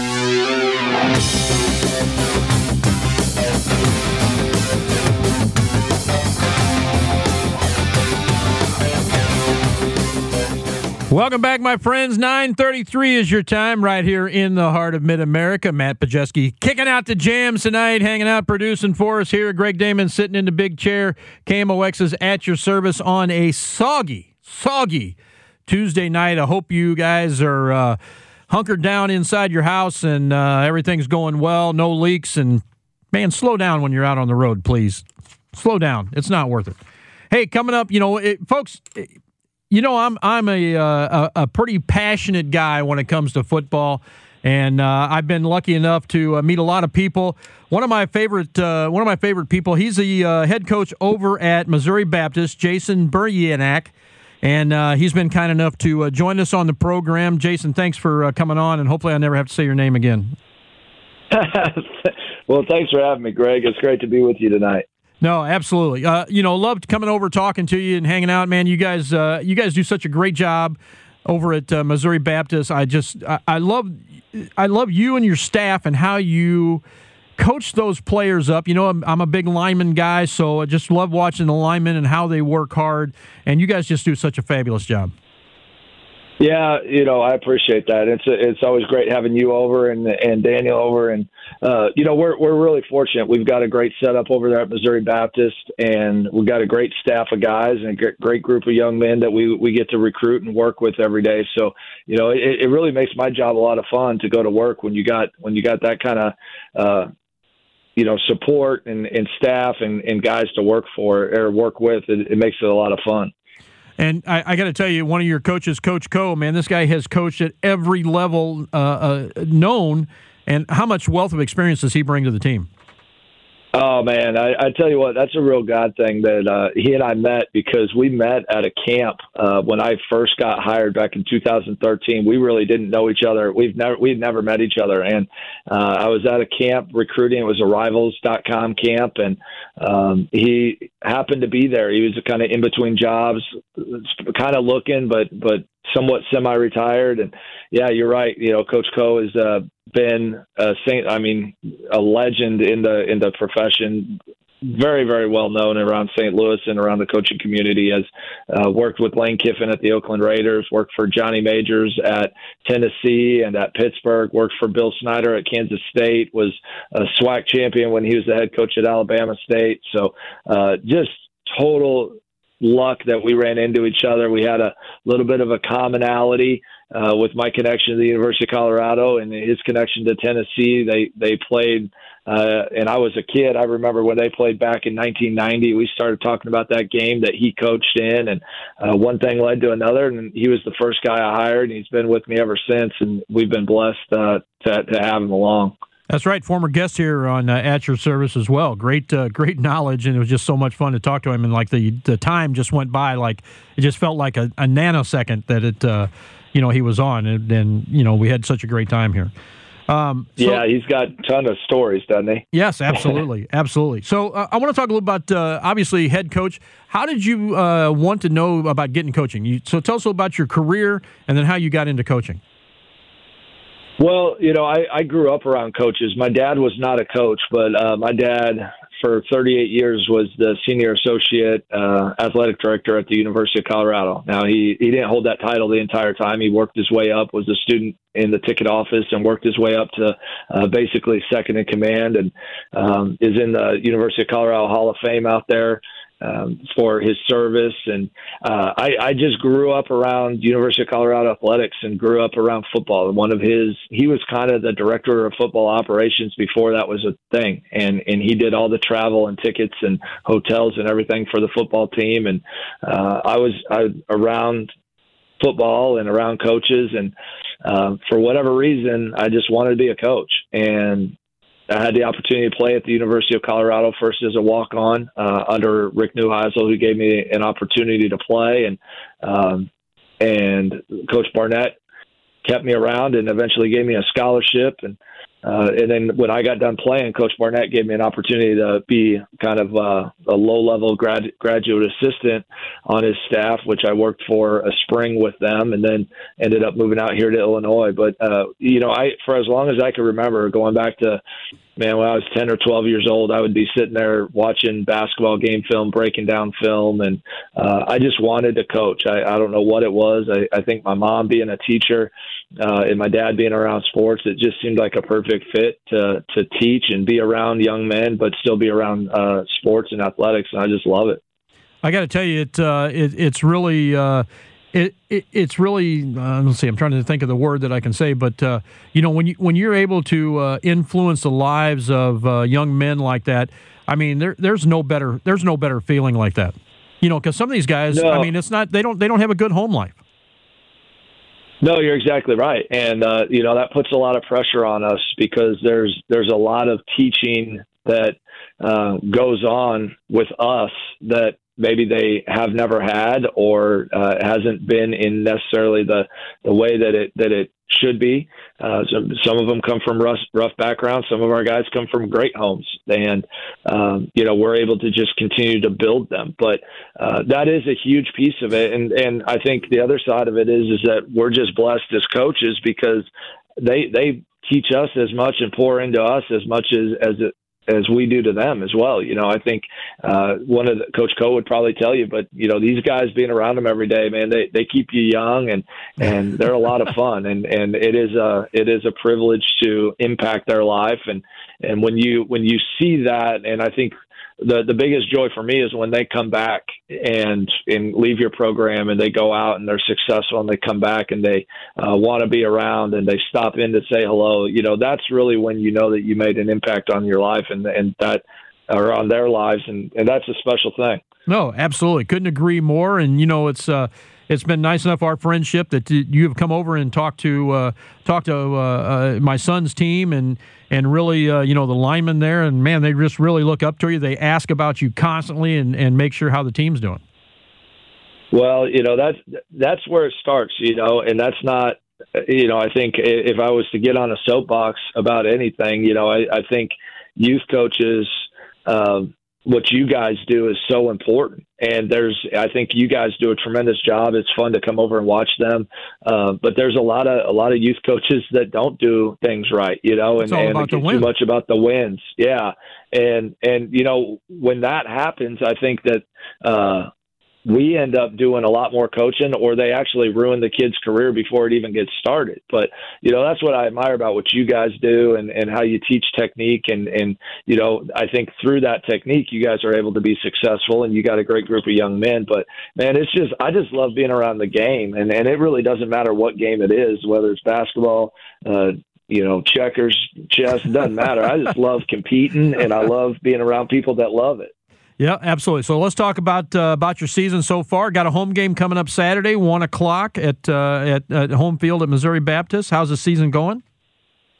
[SPEAKER 6] Welcome back, my friends. nine thirty-three is your time right here in the heart of Mid-America. Matt Pajeski kicking out the jams tonight, hanging out, producing for us here. Greg Damon sitting in the big chair. K M O X is at your service on a soggy, soggy Tuesday night. I hope you guys are uh, hunkered down inside your house and uh, everything's going well, no leaks. And, man, slow down when you're out on the road, please. Slow down. It's not worth it. Hey, coming up, you know, it, folks... It, You know, I'm I'm a, uh, a a pretty passionate guy when it comes to football, and uh, I've been lucky enough to uh, meet a lot of people. One of my favorite uh, one of my favorite people. He's the uh, head coach over at Missouri Baptist, Jason Buryanak, and uh, he's been kind enough to uh, join us on the program. Jason, thanks for uh, coming on, and hopefully I never have to say your name again.
[SPEAKER 14] Well, thanks for having me, Greg. It's great to be with you tonight.
[SPEAKER 6] No, absolutely. Uh, you know, loved coming over, talking to you, and hanging out, man. You guys, uh, you guys do such a great job over at uh, Missouri Baptist. I just, I, I love, I love you and your staff and how you coach those players up. You know, I'm, I'm a big lineman guy, so I just love watching the linemen and how they work hard. And you guys just do such a fabulous job.
[SPEAKER 14] Yeah, you know, I appreciate that. It's it's always great having you over and and Daniel over, and uh, you know, we're we're really fortunate. We've got a great setup over there at Missouri Baptist, and we've got a great staff of guys and a great group of young men that we we get to recruit and work with every day. So, you know, it, it really makes my job a lot of fun to go to work when you got when you got that kind of uh, you know, support and, and staff and, and guys to work for or work with. It, it makes it a lot of fun.
[SPEAKER 6] And I, I got to tell you, one of your coaches, Coach Coe, man, this guy has coached at every level uh, uh, known. And how much wealth of experience does he bring to the team?
[SPEAKER 14] Oh, man, I, I tell you what, that's a real God thing that uh, he and I met because we met at a camp uh, when I first got hired back in two thousand thirteen. We really didn't know each other. We've never we've never met each other. And uh, I was at a camp recruiting. It was a rivals dot com camp, and um, he happened to be there. He was kind of in between jobs, kind of looking, but but somewhat semi-retired. And yeah, you're right. You know, Coach Coe has uh, been a saint. I mean, a legend in the in the profession. Very, very well known around Saint Louis and around the coaching community. Has uh, worked with Lane Kiffin at the Oakland Raiders, worked for Johnny Majors at Tennessee and at Pittsburgh, worked for Bill Snyder at Kansas State, was a SWAC champion when he was the head coach at Alabama State. So uh, just total luck that we ran into each other. We had a little bit of a commonality uh, with my connection to the University of Colorado and his connection to Tennessee. They they played, uh, and I was a kid. I remember when they played back in nineteen ninety. We started talking about that game that he coached in, and uh, one thing led to another, and he was the first guy I hired, and he's been with me ever since, and we've been blessed uh, to, to have him along.
[SPEAKER 6] That's right. Former guest here on uh, At Your Service as well. Great, uh, great knowledge, and it was just so much fun to talk to him. And like the the time just went by, like it just felt like a, a nanosecond that it, uh, you know, he was on, and, and you know, we had such a great time here. Um, so,
[SPEAKER 14] yeah, he's got a ton of stories, doesn't he?
[SPEAKER 6] Yes, absolutely, absolutely. So uh, I want to talk a little about uh, obviously head coach. How did you uh, want to know about getting coaching? You, so tell us a little about your career and then how you got into coaching.
[SPEAKER 14] Well, you know, I, I grew up around coaches. My dad was not a coach, but uh, my dad for thirty-eight years was the senior associate uh, athletic director at the University of Colorado. Now, he, he didn't hold that title the entire time. He worked his way up, was a student in the ticket office, and worked his way up to uh, basically second in command, and um, is in the University of Colorado Hall of Fame out there. Um, for his service. And uh, I, I just grew up around University of Colorado athletics and grew up around football. One of his, he was kind of the director of football operations before that was a thing. And, and he did all the travel and tickets and hotels and everything for the football team. And uh, I was I, around football and around coaches. And uh, for whatever reason, I just wanted to be a coach. And I had the opportunity to play at the University of Colorado first as a walk-on uh, under Rick Neuheisel, who gave me an opportunity to play, and um, and Coach Barnett kept me around and eventually gave me a scholarship. And uh, and then when I got done playing, Coach Barnett gave me an opportunity to be kind of uh, a low-level grad, graduate assistant on his staff, which I worked for a spring with them, and then ended up moving out here to Illinois. But uh, you know, I for as long as I can remember, going back to man, when I was ten or twelve years old, I would be sitting there watching basketball game film, breaking down film, and uh, I just wanted to coach. I, I don't know what it was. I, I think my mom being a teacher uh, and my dad being around sports, it just seemed like a perfect fit to to teach and be around young men, but still be around uh, sports and athletics, and I just love it.
[SPEAKER 6] I got to tell you, it, uh, it it's really. Uh It, it it's really uh, let's see. I'm trying to think of the word that I can say, but uh, you know, when you when you're able to uh, influence the lives of uh, young men like that, I mean, there there's no better there's no better feeling like that. You know, because some of these guys, no. I mean, it's not they don't they don't have a good home life.
[SPEAKER 14] No, you're exactly right, and uh, you know that puts a lot of pressure on us because there's there's a lot of teaching that uh, goes on with us that maybe they have never had or uh, hasn't been in necessarily the, the way that it that it should be. Uh, some, some of them come from rough, rough backgrounds. Some of our guys come from great homes, and um, you know we're able to just continue to build them. But uh, that is a huge piece of it, and and I think the other side of it is is that we're just blessed as coaches because they they teach us as much and pour into us as much as as it. as we do to them as well. You know, I think uh, one of the, Coach Coe would probably tell you, but you know, these guys being around them every day, man, they, they keep you young and, and they're a lot of fun. And, and it is a, it is a privilege to impact their life. And, and when you, when you see that, and I think the, the biggest joy for me is when they come back and, and leave your program and they go out and they're successful and they come back and they uh, want to be around and they stop in to say hello. You know, that's really when you know that you made an impact on your life and, and that or on their lives. And, and that's a special thing.
[SPEAKER 6] No, absolutely. Couldn't agree more. And, you know, it's, uh, it's been nice enough, our friendship, that you have come over and talked to uh, talked to uh, uh, my son's team and and really, uh, you know, the linemen there. And, man, they just really look up to you. They ask about you constantly and, and make sure how the team's doing.
[SPEAKER 14] Well, you know, that's, that's where it starts, you know, and that's not, you know, I think if I was to get on a soapbox about anything, you know, I, I think youth coaches um, – what you guys do is so important. And there's, I think you guys do a tremendous job. It's fun to come over and watch them. Uh, but there's a lot of, a lot of youth coaches that don't do things right, you know, and, and it's too much about the wins. Yeah. And, and, you know, when that happens, I think that, uh, we end up doing a lot more coaching, or they actually ruin the kid's career before it even gets started. But, you know, that's what I admire about what you guys do and, and how you teach technique. And, and, you know, I think through that technique, you guys are able to be successful and you got a great group of young men. But, man, it's just, I just love being around the game. And, and it really doesn't matter what game it is, whether it's basketball, uh, you know, checkers, chess, it doesn't matter. I just love competing and I love being around people that love it.
[SPEAKER 6] Yeah, absolutely. So let's talk about uh, about your season so far. Got a home game coming up Saturday, one o'clock at uh, at, at home field at Missouri Baptist. How's the season going?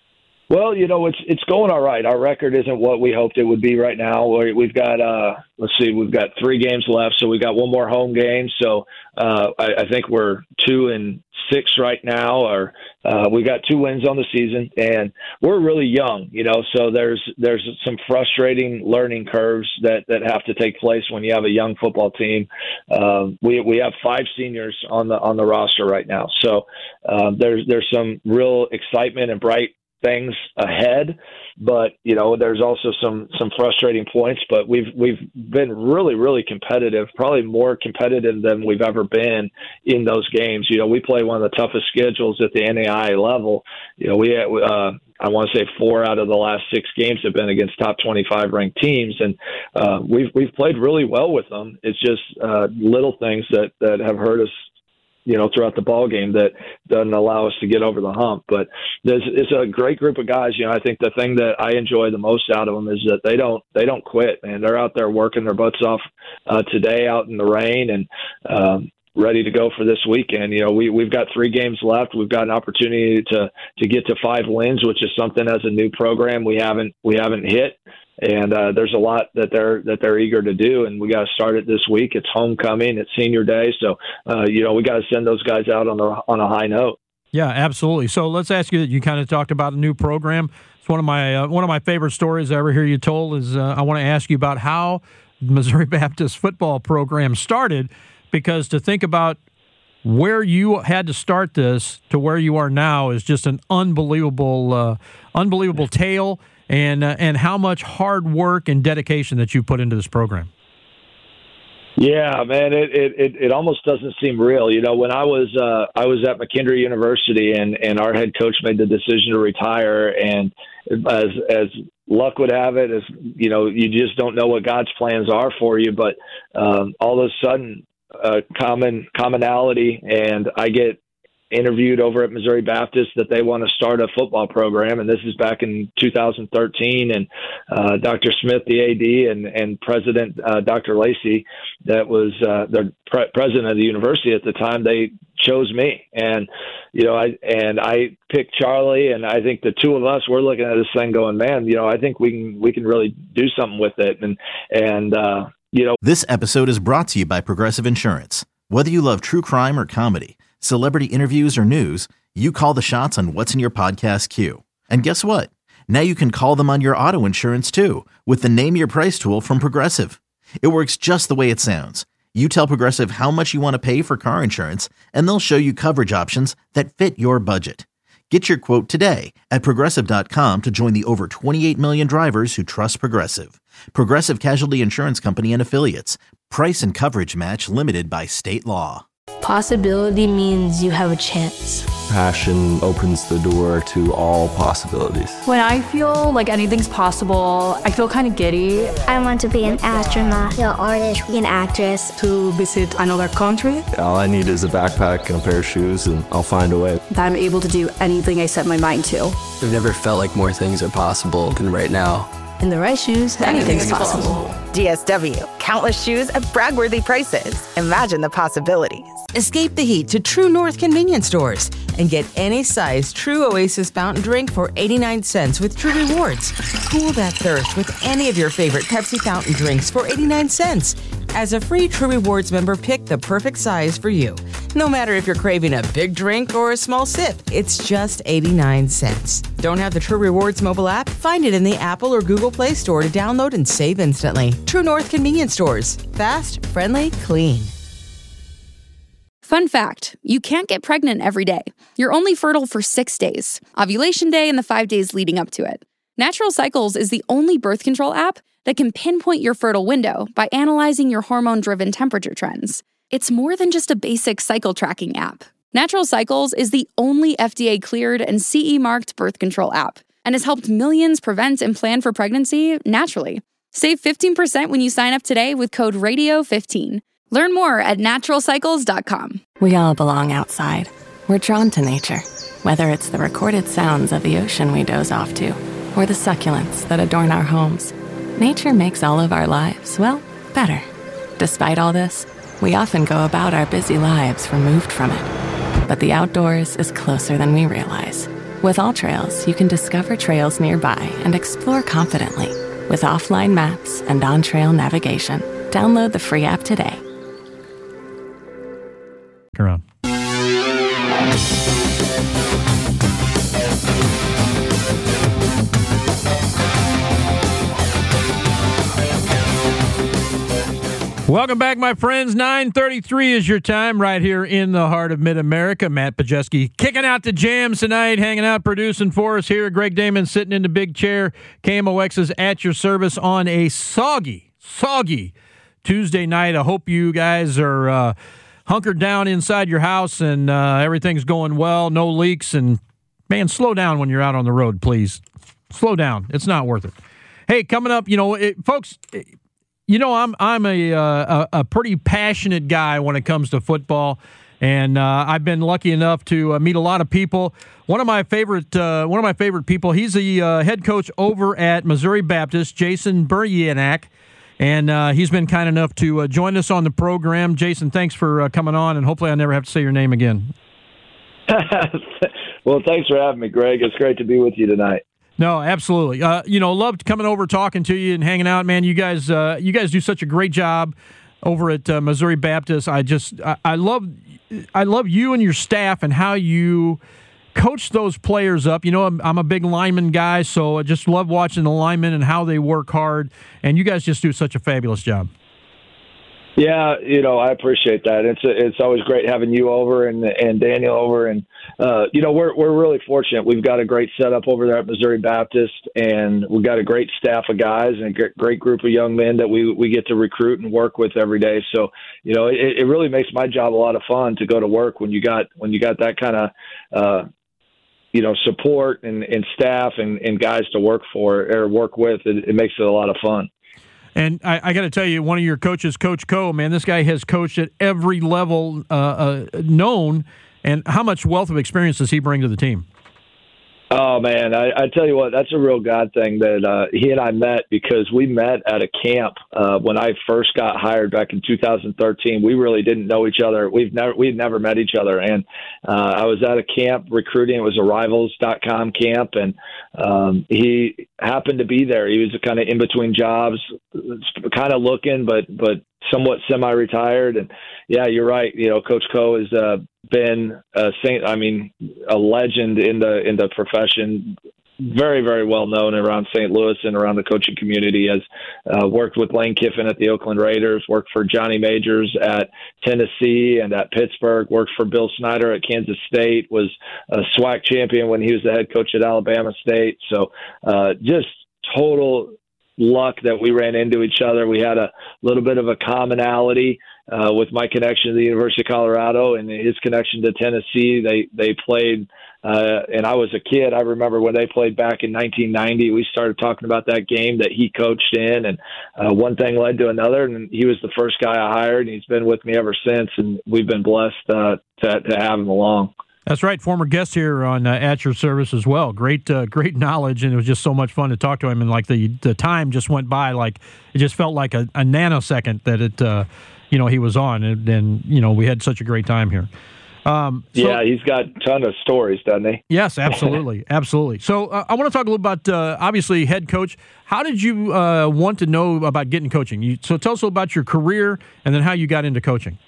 [SPEAKER 14] Well, you know, it's it's going all right. Our record isn't what we hoped it would be right now. We've got, uh, let's see, we've got three games left, so we got one more home game. So uh, I, I think we're two and six right now. Or uh, we got two wins on the season, and we're really young, you know. So there's there's some frustrating learning curves that, that have to take place when you have a young football team. Um, we we have five seniors on the on the roster right now, so uh, there's there's some real excitement and bright things ahead, but you know, there's also some some frustrating points. But we've we've been really really competitive, probably more competitive than we've ever been in those games. You know, we play one of the toughest schedules at the N A I A level. You know, we uh, I want to say four out of the last six games have been against top twenty-five ranked teams, and uh, we've we've played really well with them. It's just uh, little things that that have hurt us, you know, throughout the ball game that doesn't allow us to get over the hump. But there's, it's a great group of guys. You know, I think the thing that I enjoy the most out of them is that they don't, they don't quit, man. They're out there working their butts off uh, today out in the rain and um, ready to go for this weekend. You know, we, we've got three games left. We've got an opportunity to, to get to five wins, which is something as a new program we haven't, we haven't hit. And uh, there's a lot that they're that they're eager to do, and we got to start it this week. It's homecoming, it's senior day, so uh, you know, we got to send those guys out on a on a high note.
[SPEAKER 6] Yeah, absolutely. So let's ask you. You kind of talked about a new program. It's one of my uh, one of my favorite stories I ever hear you told. Is uh, I want to ask you about how the Missouri Baptist football program started, because to think about where you had to start this to where you are now is just an unbelievable, uh, unbelievable tale. And uh, and how much hard work and dedication that you put into this program.
[SPEAKER 14] Yeah, man, it, it, it, it almost doesn't seem real. You know, when I was uh, I was at McKendree University, and, and our head coach made the decision to retire, and as as luck would have it, as you know, you just don't know what God's plans are for you. But um, all of a sudden, uh, common commonality, and I get interviewed over at Missouri Baptist that they want to start a football program, and this is back in two thousand thirteen. And uh, Doctor Smith, the A D, and and President uh, Doctor Lacey, that was uh, the pre- president of the university at the time, they chose me. And you know, I and I picked Charlie, and I think the two of us, we're looking at this thing going, man, you know, I think we can we can really do something with it. And and uh, you know,
[SPEAKER 1] this episode is brought to you by Progressive Insurance. Whether you love true crime or comedy, celebrity interviews or news, you call the shots on what's in your podcast queue. And guess what? Now you can call them on your auto insurance too, with the Name Your Price tool from Progressive. It works just the way it sounds. You tell Progressive how much you want to pay for car insurance, and they'll show you coverage options that fit your budget. Get your quote today at Progressive dot com to join the over twenty-eight million drivers who trust Progressive. Progressive Casualty Insurance Company and Affiliates. Price and coverage match limited by state law.
[SPEAKER 9] Possibility means you have a chance.
[SPEAKER 10] Passion opens the door to all possibilities.
[SPEAKER 11] When I feel like anything's possible, I feel kind of giddy.
[SPEAKER 9] I want to be an astronaut, an artist, an actress.
[SPEAKER 11] To visit another country.
[SPEAKER 10] All I need is a backpack and a pair of shoes, and I'll find a way.
[SPEAKER 11] That I'm able to do anything I set my mind to.
[SPEAKER 15] I've never felt like more things are possible than right now.
[SPEAKER 4] In the right shoes, anything's, anything's possible.
[SPEAKER 12] possible. D S W. Countless shoes at brag-worthy prices. Imagine the possibilities.
[SPEAKER 4] Escape the heat to True North convenience stores and get any size True Oasis fountain drink for eighty-nine cents with True Rewards. Cool that thirst with any of your favorite Pepsi fountain drinks for eighty-nine cents. As a free True Rewards member, pick the perfect size for you. No matter if you're craving a big drink or a small sip, it's just eighty-nine cents. Don't have the True Rewards mobile app? Find it in the Apple or Google Play Store to download and save instantly. True North convenience stores. Fast, friendly, clean.
[SPEAKER 5] Fun fact, you can't get pregnant every day. You're only fertile for six days, ovulation day and the five days leading up to it. Natural Cycles is the only birth control app that can pinpoint your fertile window by analyzing your hormone-driven temperature trends. It's more than just a basic cycle tracking app. Natural Cycles is the only F D A-cleared and C E-marked birth control app and has helped millions prevent and plan for pregnancy naturally. Save fifteen percent when you sign up today with code radio fifteen. Learn more at natural cycles dot com.
[SPEAKER 13] We all belong outside. We're drawn to nature, whether it's the recorded sounds of the ocean we doze off to, or the succulents that adorn our homes. Nature makes all of our lives, well, better. Despite all this, we often go about our busy lives removed from it. But the outdoors is closer than we realize. With AllTrails, you can discover trails nearby and explore confidently with offline maps and on-trail navigation. Download the free app today.
[SPEAKER 6] Around. Welcome back, my friends. nine thirty-three is your time right here in the heart of Mid-America. Matt Pajeski kicking out the jams tonight, hanging out, producing for us here. Greg Damon sitting in the big chair. K M O X is at your service on a soggy, soggy Tuesday night. I hope you guys are uh, hunkered down inside your house and uh, everything's going well, no leaks. And, man, slow down when you're out on the road, please. Slow down. It's not worth it. Hey, coming up, you know, it, folks... It, You know, I'm I'm a, uh, a a pretty passionate guy when it comes to football, and uh, I've been lucky enough to uh, meet a lot of people. One of my favorite uh, one of my favorite people. He's the uh, head coach over at Missouri Baptist, Jason Buryanak, and uh, he's been kind enough to uh, join us on the program. Jason, thanks for uh, coming on, and hopefully I never have to say your name again.
[SPEAKER 14] Well, thanks for having me, Greg. It's great to be with you tonight.
[SPEAKER 6] No, absolutely. Uh, you know, loved coming over, talking to you, and hanging out, man. You guys, uh, you guys do such a great job over at uh, Missouri Baptist. I just, I, I love, I love you and your staff and how you coach those players up. You know, I'm, I'm a big lineman guy, so I just love watching the linemen and how they work hard. And you guys just do such a fabulous job.
[SPEAKER 14] Yeah, you know, I appreciate that. It's it's always great having you over and and Daniel over, and uh, you know, we're we're really fortunate. We've got a great setup over there at Missouri Baptist, and we've got a great staff of guys and a great group of young men that we we get to recruit and work with every day. So, you know, it, it really makes my job a lot of fun to go to work when you got when you got that kind of uh, you know, support and, and staff and, and guys to work for or work with. It, it makes it a lot of fun.
[SPEAKER 6] And I, I got to tell you, one of your coaches, Coach Coe, man, this guy has coached at every level uh, uh, known. And how much wealth of experience does he bring to the team?
[SPEAKER 14] Oh, man, I, I tell you what, that's a real God thing that uh, he and I met because we met at a camp uh, when I first got hired back in two thousand thirteen. We really didn't know each other. We've never we'd never met each other. And uh, I was at a camp recruiting. It was a Rivals dot com camp, and um, he happened to be there. He was kind of in between jobs, kind of looking, but but somewhat semi-retired. And, yeah, you're right. You know, Coach Coe has uh, been a saint. I mean, a legend in the in the profession. Very, very well known around Saint Louis and around the coaching community. Has uh, worked with Lane Kiffin at the Oakland Raiders, worked for Johnny Majors at Tennessee and at Pittsburgh, worked for Bill Snyder at Kansas State, was a SWAC champion when he was the head coach at Alabama State. So uh, just total luck that we ran into each other. We had a little bit of a commonality uh, with my connection to the University of Colorado and his connection to Tennessee. They they played, uh, and I was a kid. I remember when they played back in nineteen ninety. We started talking about that game that he coached in, and uh, one thing led to another. And he was the first guy I hired, and he's been with me ever since. And we've been blessed uh, to to have him along.
[SPEAKER 6] That's right. Former guest here on uh, At Your Service as well. Great, uh, great knowledge, and it was just so much fun to talk to him. And like the the time just went by, like it just felt like a, a nanosecond that it, uh, you know, he was on, and, and you know, we had such a great time here. Um, so,
[SPEAKER 14] yeah, he's got a ton of stories, doesn't he?
[SPEAKER 6] Yes, absolutely, absolutely. So uh, I want to talk a little about uh, obviously head coach. How did you uh, want to know about getting coaching? You, so tell us a little about your career and then how you got into coaching.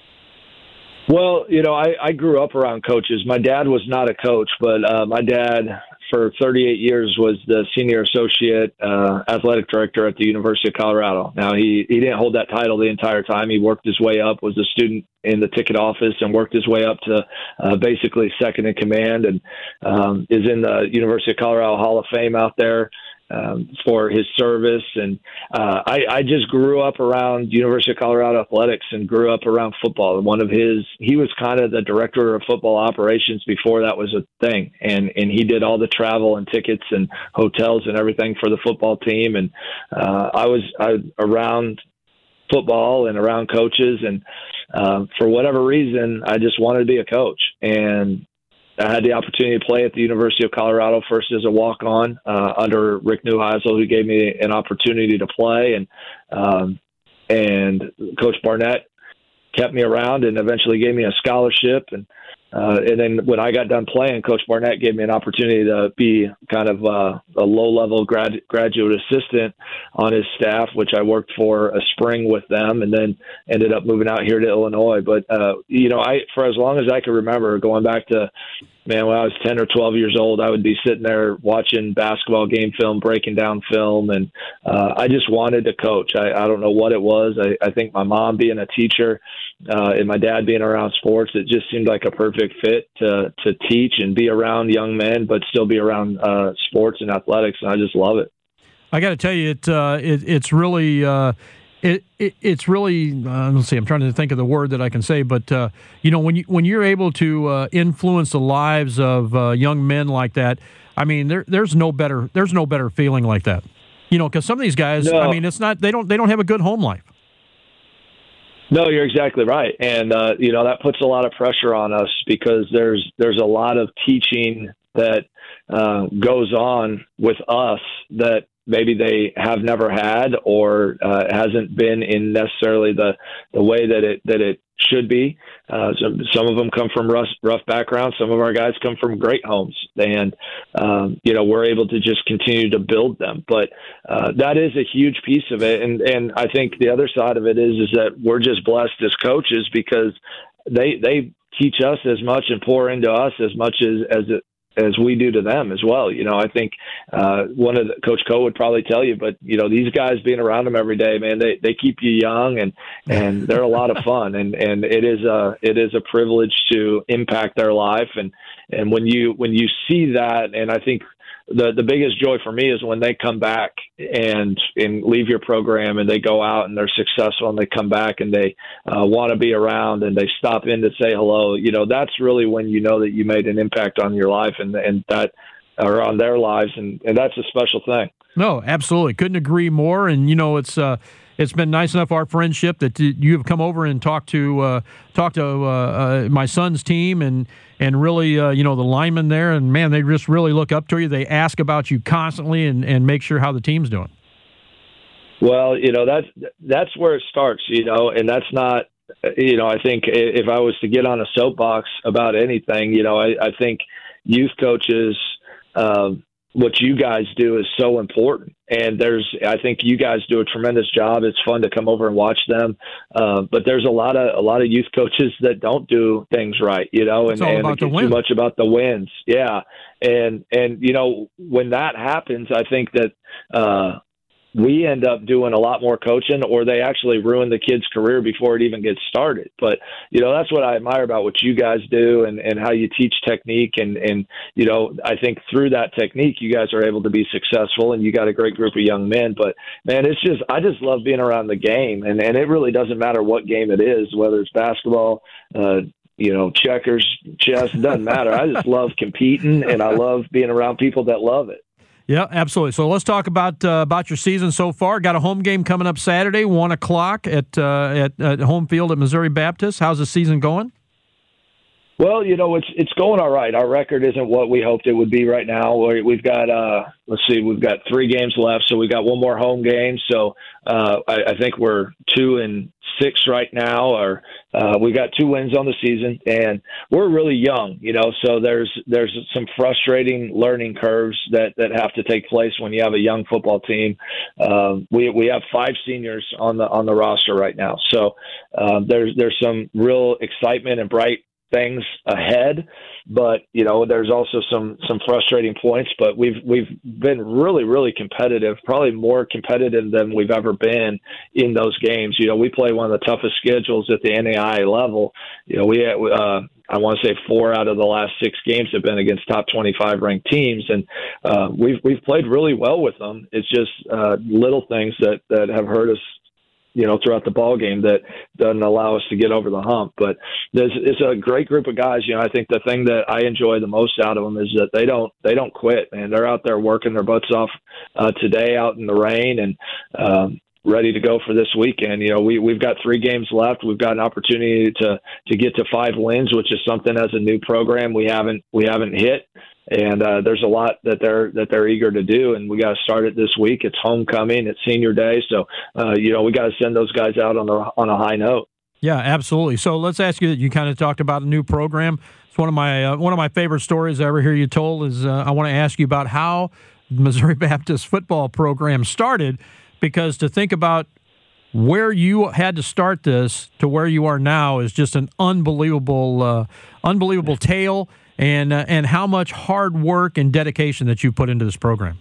[SPEAKER 14] Well, you know, I, I grew up around coaches. My dad was not a coach, but uh, my dad for thirty-eight years was the senior associate uh, athletic director at the University of Colorado. Now, he, he didn't hold that title the entire time. He worked his way up, was a student in the ticket office, and worked his way up to uh, basically second in command, and um, is in the University of Colorado Hall of Fame out there. Um, for his service. And uh, I, I just grew up around University of Colorado athletics and grew up around football. And one of his, he was kind of the director of football operations before that was a thing. And, and he did all the travel and tickets and hotels and everything for the football team. And uh, I was I, around football and around coaches. And uh, for whatever reason, I just wanted to be a coach. And I had the opportunity to play at the University of Colorado first as a walk-on uh, under Rick Neuheisel, who gave me an opportunity to play, and um, and Coach Barnett kept me around and eventually gave me a scholarship. And Uh, and then when I got done playing, Coach Barnett gave me an opportunity to be kind of uh, a low-level grad, graduate assistant on his staff, which I worked for a spring with them, and then ended up moving out here to Illinois. But, uh, you know, I for as long as I can remember, going back to, man, when I was ten or twelve years old, I would be sitting there watching basketball game film, breaking down film, and uh, I just wanted to coach. I, I don't know what it was. I, I think my mom being a teacher uh, and my dad being around sports, it just seemed like a perfect fit to to teach and be around young men, but still be around uh, sports and athletics, and I just love it.
[SPEAKER 6] I got to tell you, it, uh, it it's really uh, it, it it's really uh, let's see. I'm trying to think of the word that I can say, but uh, you know, when you when you're able to uh, influence the lives of uh, young men like that, I mean, there there's no better there's no better feeling like that. You know, because some of these guys, no. I mean, it's not they don't they don't have a good home life.
[SPEAKER 14] No, you're exactly right, and uh, you know that puts a lot of pressure on us because there's there's a lot of teaching that uh, goes on with us that maybe they have never had or uh, hasn't been in necessarily the, the way that it that it should be. Uh, some, some of them come from rough, rough backgrounds. Some of our guys come from great homes, and um, you know we're able to just continue to build them. But uh, that is a huge piece of it, and and I think the other side of it is is that we're just blessed as coaches because they they teach us as much and pour into us as much as as it, as we do to them as well. You know, I think uh, one of the, Coach Coe would probably tell you, but you know, these guys being around them every day, man, they, they keep you young and, and they're a lot of fun. And, and it is a, it is a privilege to impact their life. And, and when you, when you see that, and I think the, the biggest joy for me is when they come back and, and leave your program and they go out and they're successful and they come back and they uh, want to be around and they stop in to say hello. You know, that's really when you know that you made an impact on your life and, and that, or on their lives. And, and that's a special thing.
[SPEAKER 6] No, absolutely. Couldn't agree more. And, you know, it's, uh, it's been nice enough, our friendship, that you have come over and talked to uh, talked to uh, uh, my son's team and and really, uh, you know, the linemen there. And, man, they just really look up to you. They ask about you constantly and, and make sure how the team's doing.
[SPEAKER 14] Well, you know, that's, that's where it starts, you know, and that's not, you know, I think if I was to get on a soapbox about anything, you know, I, I think youth coaches um, – what you guys do is so important. And there's, I think you guys do a tremendous job. It's fun to come over and watch them. Uh, but there's a lot of, a lot of youth coaches that don't do things right, you know, and, and it's too much about the wins. Yeah. And, and, you know, when that happens, I think that, uh, we end up doing a lot more coaching, or they actually ruin the kid's career before it even gets started. But, you know, that's what I admire about what you guys do and, and how you teach technique. And, and, you know, I think through that technique, you guys are able to be successful and you got a great group of young men. But, man, it's just, I just love being around the game. And, and it really doesn't matter what game it is, whether it's basketball, uh, you know, checkers, chess, it doesn't matter. I just love competing and I love being around people that love it.
[SPEAKER 6] Yeah, absolutely. So let's talk about uh, about your season so far. Got a home game coming up Saturday, one o'clock at, uh, at at home field at Missouri Baptist. How's the season going?
[SPEAKER 14] Well, you know, it's it's going all right. Our record isn't what we hoped it would be right now. We've got, uh, let's see, we've got three games left, so we've got one more home game. So uh, I, I think we're two and six right now. Or uh, we got two wins on the season, and we're really young, you know. So there's there's some frustrating learning curves that, that have to take place when you have a young football team. Um, we we have five seniors on the on the roster right now, so uh, there's there's some real excitement and bright things ahead, but you know there's also some some frustrating points, but we've we've been really really competitive, probably more competitive than we've ever been in those games. You know, we play one of the toughest schedules at the N A I A level. You know, we uh I want to say four out of the last six games have been against top twenty-five ranked teams, and uh we've we've played really well with them. It's just uh little things that that have hurt us, you know, throughout the ball game that doesn't allow us to get over the hump. But there's, it's a great group of guys. You know, I think the thing that I enjoy the most out of them is that they don't, they don't quit, man. They're out there working their butts off uh, today out in the rain and um, ready to go for this weekend. You know, we, we've got three games left. We've got an opportunity to, to get to five wins, which is something as a new program we haven't, we haven't hit. And uh, there's a lot that they're that they're eager to do, and we got to start it this week. It's homecoming, it's senior day, so uh, you know we got to send those guys out on the on a high note.
[SPEAKER 6] Yeah, absolutely. So let's ask you. You kind of talked about a new program. It's one of my uh, one of my favorite stories I ever hear you told. Is uh, I want to ask you about how the Missouri Baptist football program started, because to think about where you had to start this to where you are now is just an unbelievable, uh, unbelievable tale, and uh, and how much hard work and dedication that you put into this program.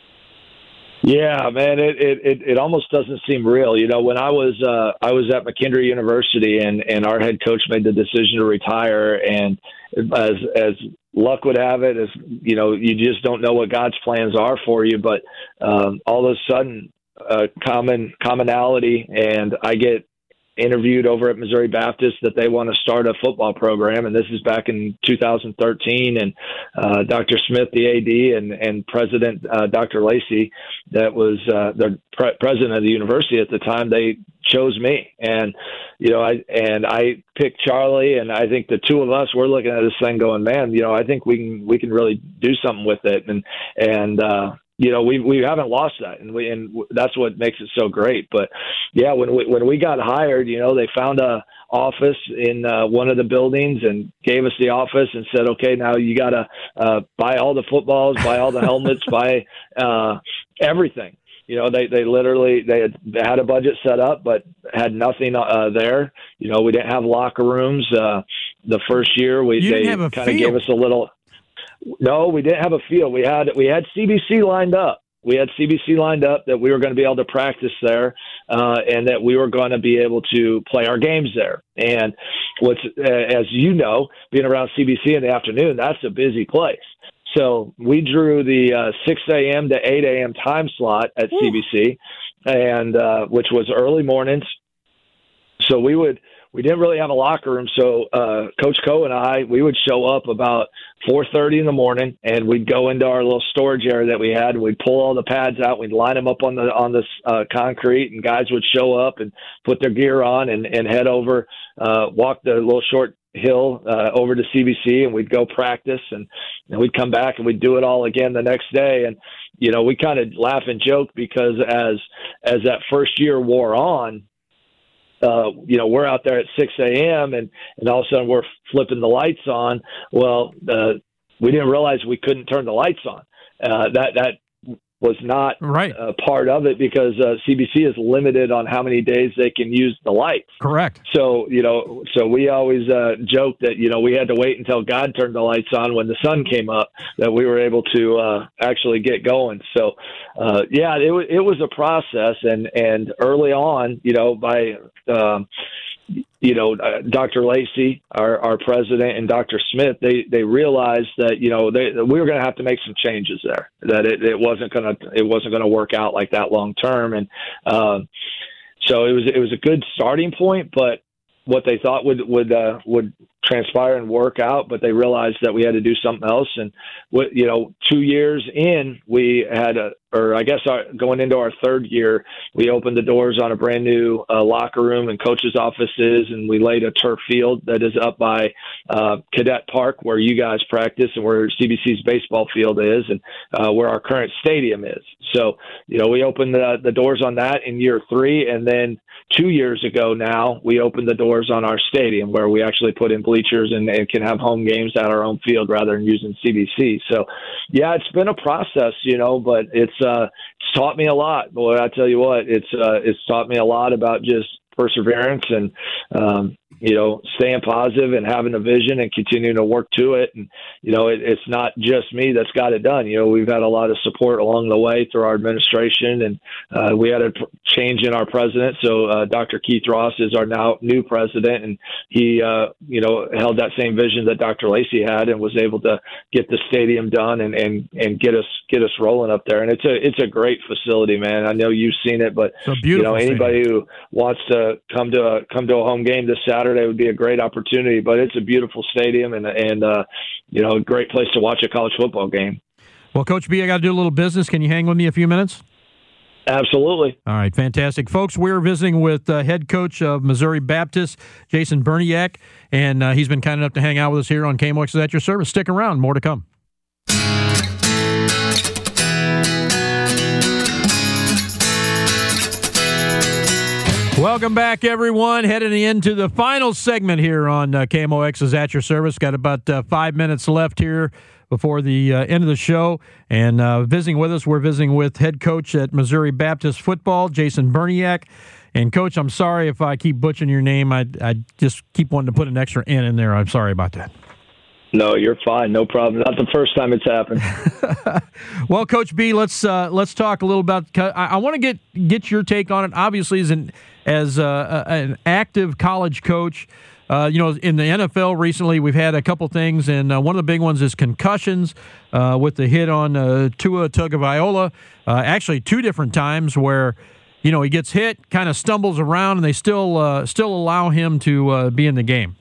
[SPEAKER 14] Yeah, man, it, it, it, it almost doesn't seem real. You know, when I was uh, I was at McKendree University, and, and our head coach made the decision to retire, and as as luck would have it, as you know, you just don't know what God's plans are for you. But um, all of a sudden, uh, common commonality, and I get interviewed over at Missouri Baptist that they want to start a football program, and this is back in two thousand thirteen. And uh, Doctor Smith, the A D, and and President uh, Doctor Lacey, that was uh, the pre- president of the university at the time, they chose me. And you know, I and I picked Charlie, and I think the two of us were looking at this thing, going, man, you know, I think we can we can really do something with it, and and. uh You know, we we haven't lost that, and we and that's what makes it so great. But yeah, when we when we got hired, you know, they found a office in uh, one of the buildings and gave us the office and said, okay, now you got to uh, buy all the footballs, buy all the helmets, buy uh, everything. You know, they, they literally they had, they had a budget set up, but had nothing uh, there. You know, we didn't have locker rooms. Uh, the first year, we
[SPEAKER 6] you
[SPEAKER 14] they kind of gave us a little. No, we didn't have a field. We had we had C B C lined up. We had C B C lined up that we were going to be able to practice there, uh, and that we were going to be able to play our games there. And what's uh, as you know, being around C B C in the afternoon, that's a busy place. So we drew the uh, six a.m. to eight a.m. time slot at Ooh. C B C, and uh, which was early mornings. So we would. We didn't really have a locker room, so uh, Coach Coe and I, we would show up about four thirty in the morning, and we'd go into our little storage area that we had, and we'd pull all the pads out, we'd line them up on the on this uh, concrete, and guys would show up and put their gear on and, and head over, uh, walk the little short hill uh, over to C B C, and we'd go practice, and, and we'd come back and we'd do it all again the next day. And you know, we kind of laugh and joke because as as that first year wore on, Uh, you know, we're out there at six a.m. and, and all of a sudden we're flipping the lights on. Well, uh, we didn't realize we couldn't turn the lights on. Uh, that that was not
[SPEAKER 6] right.
[SPEAKER 14] uh, part of it because uh, C B C is limited on how many days they can use the lights.
[SPEAKER 6] Correct.
[SPEAKER 14] So, you know, so we always uh, joke that, you know, we had to wait until God turned the lights on when the sun came up that we were able to uh, actually get going. So, uh, yeah, it, w- it was a process. And, and early on, you know, by, um, you know, uh, Doctor Lacey, our, our president, and Doctor Smith, they, they realized that, you know, they, we were going to have to make some changes there, that it, it wasn't going to, it wasn't going to work out like that long term. And, um, so it was, it was a good starting point, but what they thought would, would, uh, would transpire and work out, but they realized that we had to do something else. And what, you know, two years in, we had a, or I guess our, going into our third year, we opened the doors on a brand new uh, locker room and coaches' offices, and we laid a turf field that is up by uh, Cadet Park, where you guys practice, and where C B C's baseball field is, and uh, where our current stadium is. So, you know, we opened the, the doors on that in year three, and then two years ago now, we opened the doors on our stadium, where we actually put in bleachers and, and can have home games at our own field rather than using C B C. So, yeah, it's been a process, you know, but it's uh, it's taught me a lot. Boy, I tell you what, it's uh, it's taught me a lot about just perseverance and, um, you know, staying positive and having a vision and continuing to work to it. And, you know, it, it's not just me that's got it done. You know, we've had a lot of support along the way through our administration, and uh, we had a change in our president. So uh, Doctor Keith Ross is our now new president, and he, uh, you know, held that same vision that Doctor Lacey had and was able to get the stadium done and, and, and get us get us rolling up there. And it's a it's a great facility, man. I know you've seen it, but you know, anybody stadium. who wants to come to a come to a home game this Saturday would be a great opportunity. But it's a beautiful stadium and and uh, you know, a great place to watch a college football game.
[SPEAKER 6] Well, Coach B, I got to do a little business. Can you hang with me a few minutes?
[SPEAKER 14] Absolutely.
[SPEAKER 6] All right, fantastic. Folks, we're visiting with uh, head coach of Missouri Baptist, Jason Berniak, and uh, he's been kind enough to hang out with us here on K M O X is at your service. Stick around. More to come. Welcome back, everyone. Heading into the final segment here on uh, K M O X's At Your Service. Got about uh, five minutes left here before the uh, end of the show. And uh, visiting with us, we're visiting with head coach at Missouri Baptist Football, Jason Berniak. And, Coach, I'm sorry if I keep butchering your name. I, I just keep wanting to put an extra N in there. I'm sorry about that.
[SPEAKER 14] No, you're fine. No problem. Not the first time it's happened.
[SPEAKER 6] Well, Coach B, let's uh, let's talk a little about. I, I want to get get your take on it. Obviously, as an as uh, an active college coach, uh, you know, in the N F L recently, we've had a couple things, and uh, one of the big ones is concussions uh, with the hit on uh, Tua Tagovailoa. Uh, actually, two different times where, you know, he gets hit, kind of stumbles around, and they still uh, still allow him to uh, be in the game.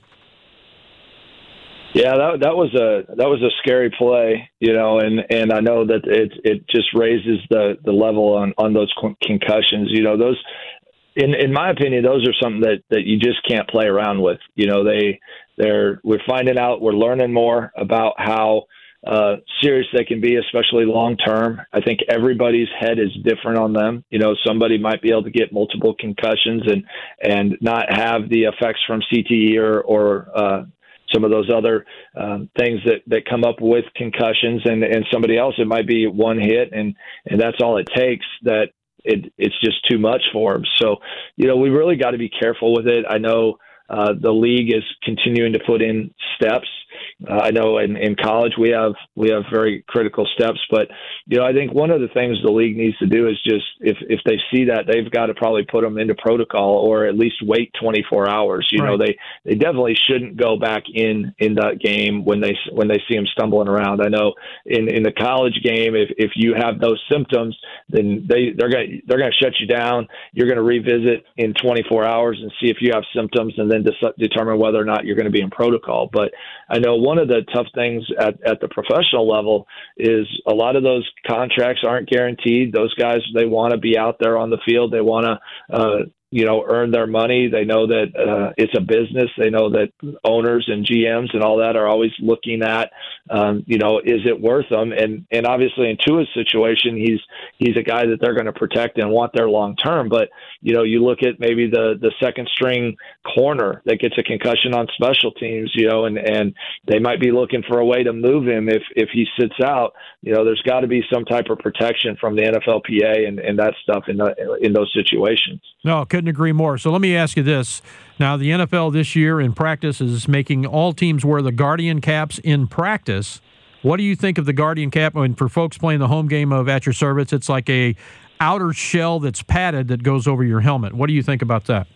[SPEAKER 14] Yeah, that that was a that was a scary play, you know, and, and I know that it it just raises the, the level on, on those concussions. You know, those in in my opinion, those are something that, that you just can't play around with. You know, they they're we're finding out, we're learning more about how uh, serious they can be, especially long term. I think everybody's head is different on them. You know, somebody might be able to get multiple concussions and and not have the effects from C T E or or uh, some of those other um, things that, that come up with concussions, and, and somebody else, it might be one hit and, and that's all it takes, that it, it's just too much for them. So, you know, we really got to be careful with it. I know uh, the league is continuing to put in steps. Uh, I know in, in college we have we have very critical steps, but you know I think one of the things the league needs to do is just if if they see that, they've got to probably put them into protocol or at least wait twenty-four hours. You right. know they, they definitely shouldn't go back in, in that game when they when they see them stumbling around. I know in, in the college game, if, if you have those symptoms, then they they're gonna they're gonna shut you down. You're gonna revisit in twenty-four hours and see if you have symptoms, and then de- determine whether or not you're going to be in protocol. But I know one of the tough things at, at the professional level is a lot of those contracts aren't guaranteed. Those guys, they want to be out there on the field. They want to, uh, you know, earn their money. They know that uh, it's a business. They know that owners and G Ms and all that are always looking at, um, you know, is it worth them? And and obviously in Tua's situation, he's he's a guy that they're going to protect and want there long term. But you know, you look at maybe the the second string corner that gets a concussion on special teams, you know, and and they might be looking for a way to move him if if he sits out. You know, there's got to be some type of protection from the N F L P A and, and that stuff in the, in those situations.
[SPEAKER 6] No, couldn't agree more. So let me ask you this. Now, the N F L this year in practice is making all teams wear the Guardian caps in practice. What do you think of the Guardian cap? I mean, for folks playing the home game of At Your Service, it's like a outer shell that's padded that goes over your helmet. What do you think about that?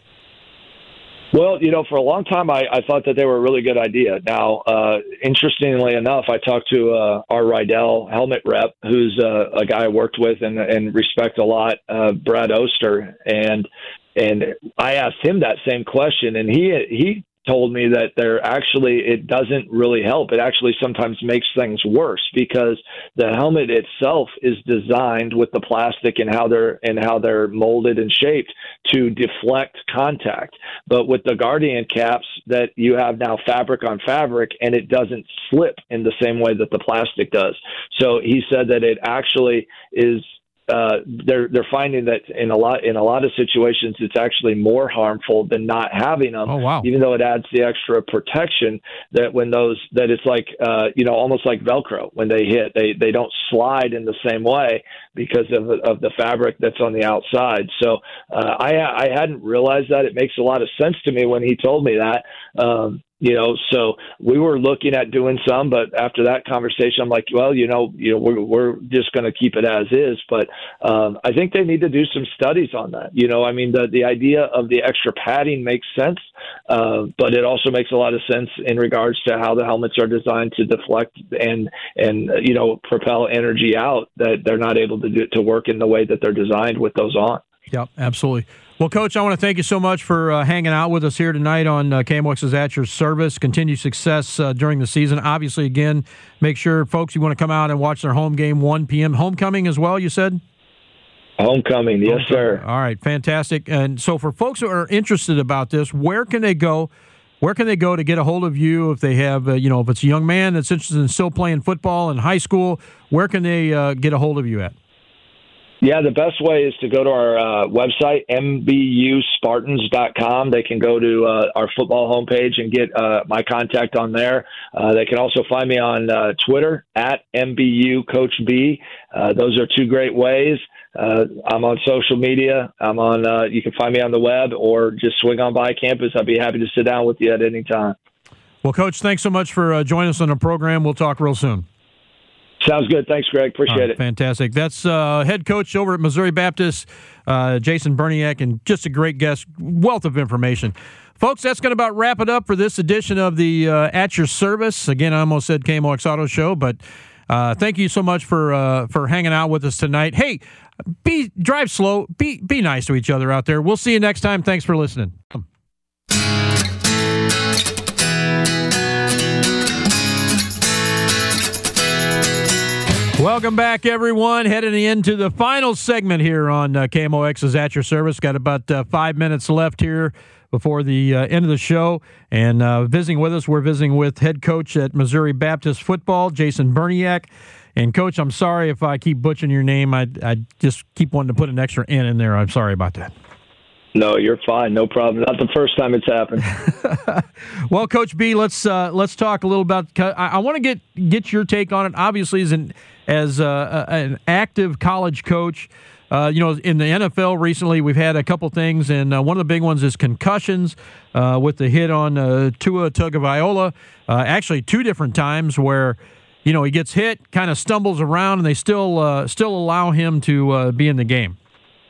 [SPEAKER 14] Well, you know, for a long time, I, I thought that they were a really good idea. Now, uh, interestingly enough, I talked to uh, our Rydell helmet rep, who's uh, a guy I worked with and, and respect a lot, uh, Brad Oster, and and I asked him that same question, and he he told me that they're actually, it doesn't really help. It actually sometimes makes things worse because the helmet itself is designed with the plastic and how they're and how they're molded and shaped to deflect contact. But with the Guardian caps that you have now fabric on fabric, and it doesn't slip in the same way that the plastic does. So he said that it actually is Uh, they're they're finding that in a lot in a lot of situations it's actually more harmful than not having them.
[SPEAKER 6] Oh, wow.
[SPEAKER 14] Even though it adds the extra protection, that when those that it's like uh, you know almost like Velcro when they hit, they they don't slide in the same way because of of the fabric that's on the outside. So uh, I I hadn't realized that. It makes a lot of sense to me when he told me that. Um, You know, so we were looking at doing some, but after that conversation, I'm like, well, you know, you know, we're we're just going to keep it as is. But um, I think they need to do some studies on that. You know, I mean, the the idea of the extra padding makes sense, uh, but it also makes a lot of sense in regards to how the helmets are designed to deflect and and you know propel energy out that they're not able to do to work in the way that they're designed with those on.
[SPEAKER 6] Yep, absolutely. Well, Coach, I want to thank you so much for uh, hanging out with us here tonight on uh, K M O X's At Your Service. Continued success uh, during the season. Obviously, again, make sure, folks, you want to come out and watch their home game, one p.m. Homecoming as well, you said?
[SPEAKER 14] Homecoming, yes, Homecoming. sir.
[SPEAKER 6] All right, fantastic. And so for folks who are interested about this, where can they go? Where can they go to get a hold of you if they have, uh, you know, if it's a young man that's interested in still playing football in high school, where can they uh, get a hold of you at?
[SPEAKER 14] Yeah, the best way is to go to our uh, website, m b u spartans dot com. They can go to uh, our football homepage and get uh, my contact on there. Uh, they can also find me on uh, Twitter, at M B U Coach B. Uh, those are two great ways. Uh, I'm on social media. I'm on. Uh, you can find me on the web or just swing on by campus. I'd be happy to sit down with you at any time.
[SPEAKER 6] Well, Coach, thanks so much for uh, joining us on the program. We'll talk real soon.
[SPEAKER 14] Sounds good. Thanks, Greg. Appreciate
[SPEAKER 6] right,
[SPEAKER 14] it.
[SPEAKER 6] Fantastic. That's uh, head coach over at Missouri Baptist, uh, Jason Berniak, and just a great guest. Wealth of information. Folks, that's going to about wrap it up for this edition of the uh, At Your Service. Again, I almost said K M O X Auto Show, but uh, thank you so much for uh, for hanging out with us tonight. Hey, be drive slow. Be be nice to each other out there. We'll see you next time. Thanks for listening. Welcome back, everyone. Heading into the final segment here on uh, K M O X's At Your Service. Got about uh, five minutes left here before the uh, end of the show. And uh, visiting with us, we're visiting with head coach at Missouri Baptist Football, Jason Berniak. And, Coach, I'm sorry if I keep butchering your name. I, I just keep wanting to put an extra N in there. I'm sorry about that.
[SPEAKER 14] No, you're fine. No problem. Not the first time it's happened.
[SPEAKER 6] Well, Coach B, let's uh, let's talk a little about. I, I want to get get your take on it. Obviously, as an as uh, an active college coach, uh, you know, in the N F L recently, we've had a couple things, and uh, one of the big ones is concussions uh, with the hit on uh, Tua Tagovailoa. Uh, actually, two different times where, you know, he gets hit, kind of stumbles around, and they still uh, still allow him to uh, be in the game.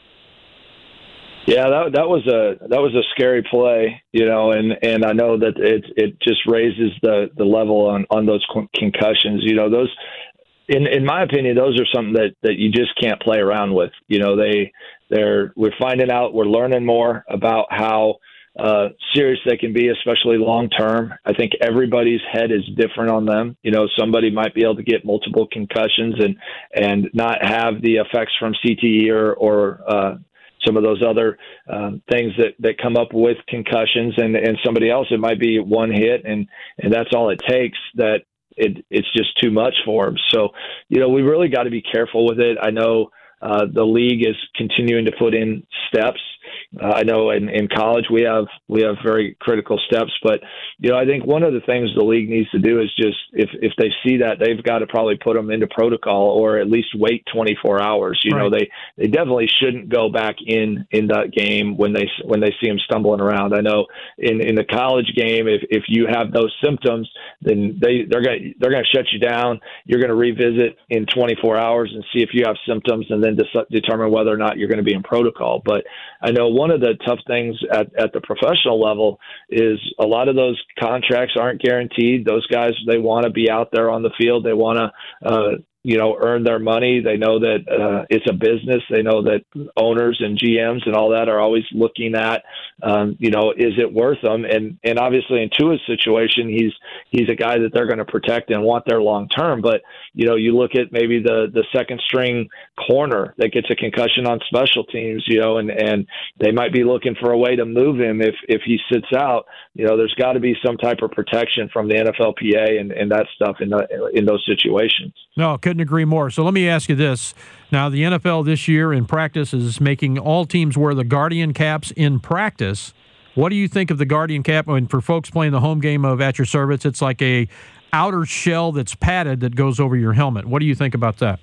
[SPEAKER 14] Yeah, that that was a that was a scary play, you know, and, and I know that it it just raises the, the level on, on those concussions. You know, those in in my opinion, those are something that, that you just can't play around with. You know, they they're we're finding out, we're learning more about how uh, serious they can be, especially long term. I think everybody's head is different on them. You know, somebody might be able to get multiple concussions and and not have the effects from C T E or or uh, some of those other um, things that, that come up with concussions, and, and somebody else, it might be one hit and, and that's all it takes, that it, it's just too much for them. So, you know, we really got to be careful with it. I know uh, the league is continuing to put in steps. Uh, I know in, in college we have we have very critical steps, but you know I think one of the things the league needs to do is just if if they see that, they've got to probably put them into protocol or at least wait twenty-four hours. You right. know they, they definitely shouldn't go back in, in that game when they when they see them stumbling around. I know in, in the college game, if, if you have those symptoms, then they they're gonna they're gonna shut you down. You're gonna revisit in twenty-four hours and see if you have symptoms, and then de- determine whether or not you're going to be in protocol. But I know one of the tough things at, at the professional level is a lot of those contracts aren't guaranteed. Those guys, they want to be out there on the field. They want to, uh, you know, earn their money. They know that uh, it's a business. They know that owners and G Ms and all that are always looking at, um, you know, is it worth them? And and obviously in Tua's situation, he's he's a guy that they're going to protect and want there long term. But you know, you look at maybe the the second string corner that gets a concussion on special teams, you know, and and they might be looking for a way to move him if if he sits out. You know, there's got to be some type of protection from the N F L P A and, and that stuff in the, in those situations.
[SPEAKER 6] No, couldn't agree more. So let me ask you this. Now, the N F L this year in practice is making all teams wear the Guardian caps in practice. What do you think of the Guardian cap? I mean, for folks playing the home game of At Your Service, it's like a outer shell that's padded that goes over your helmet. What do you think about that?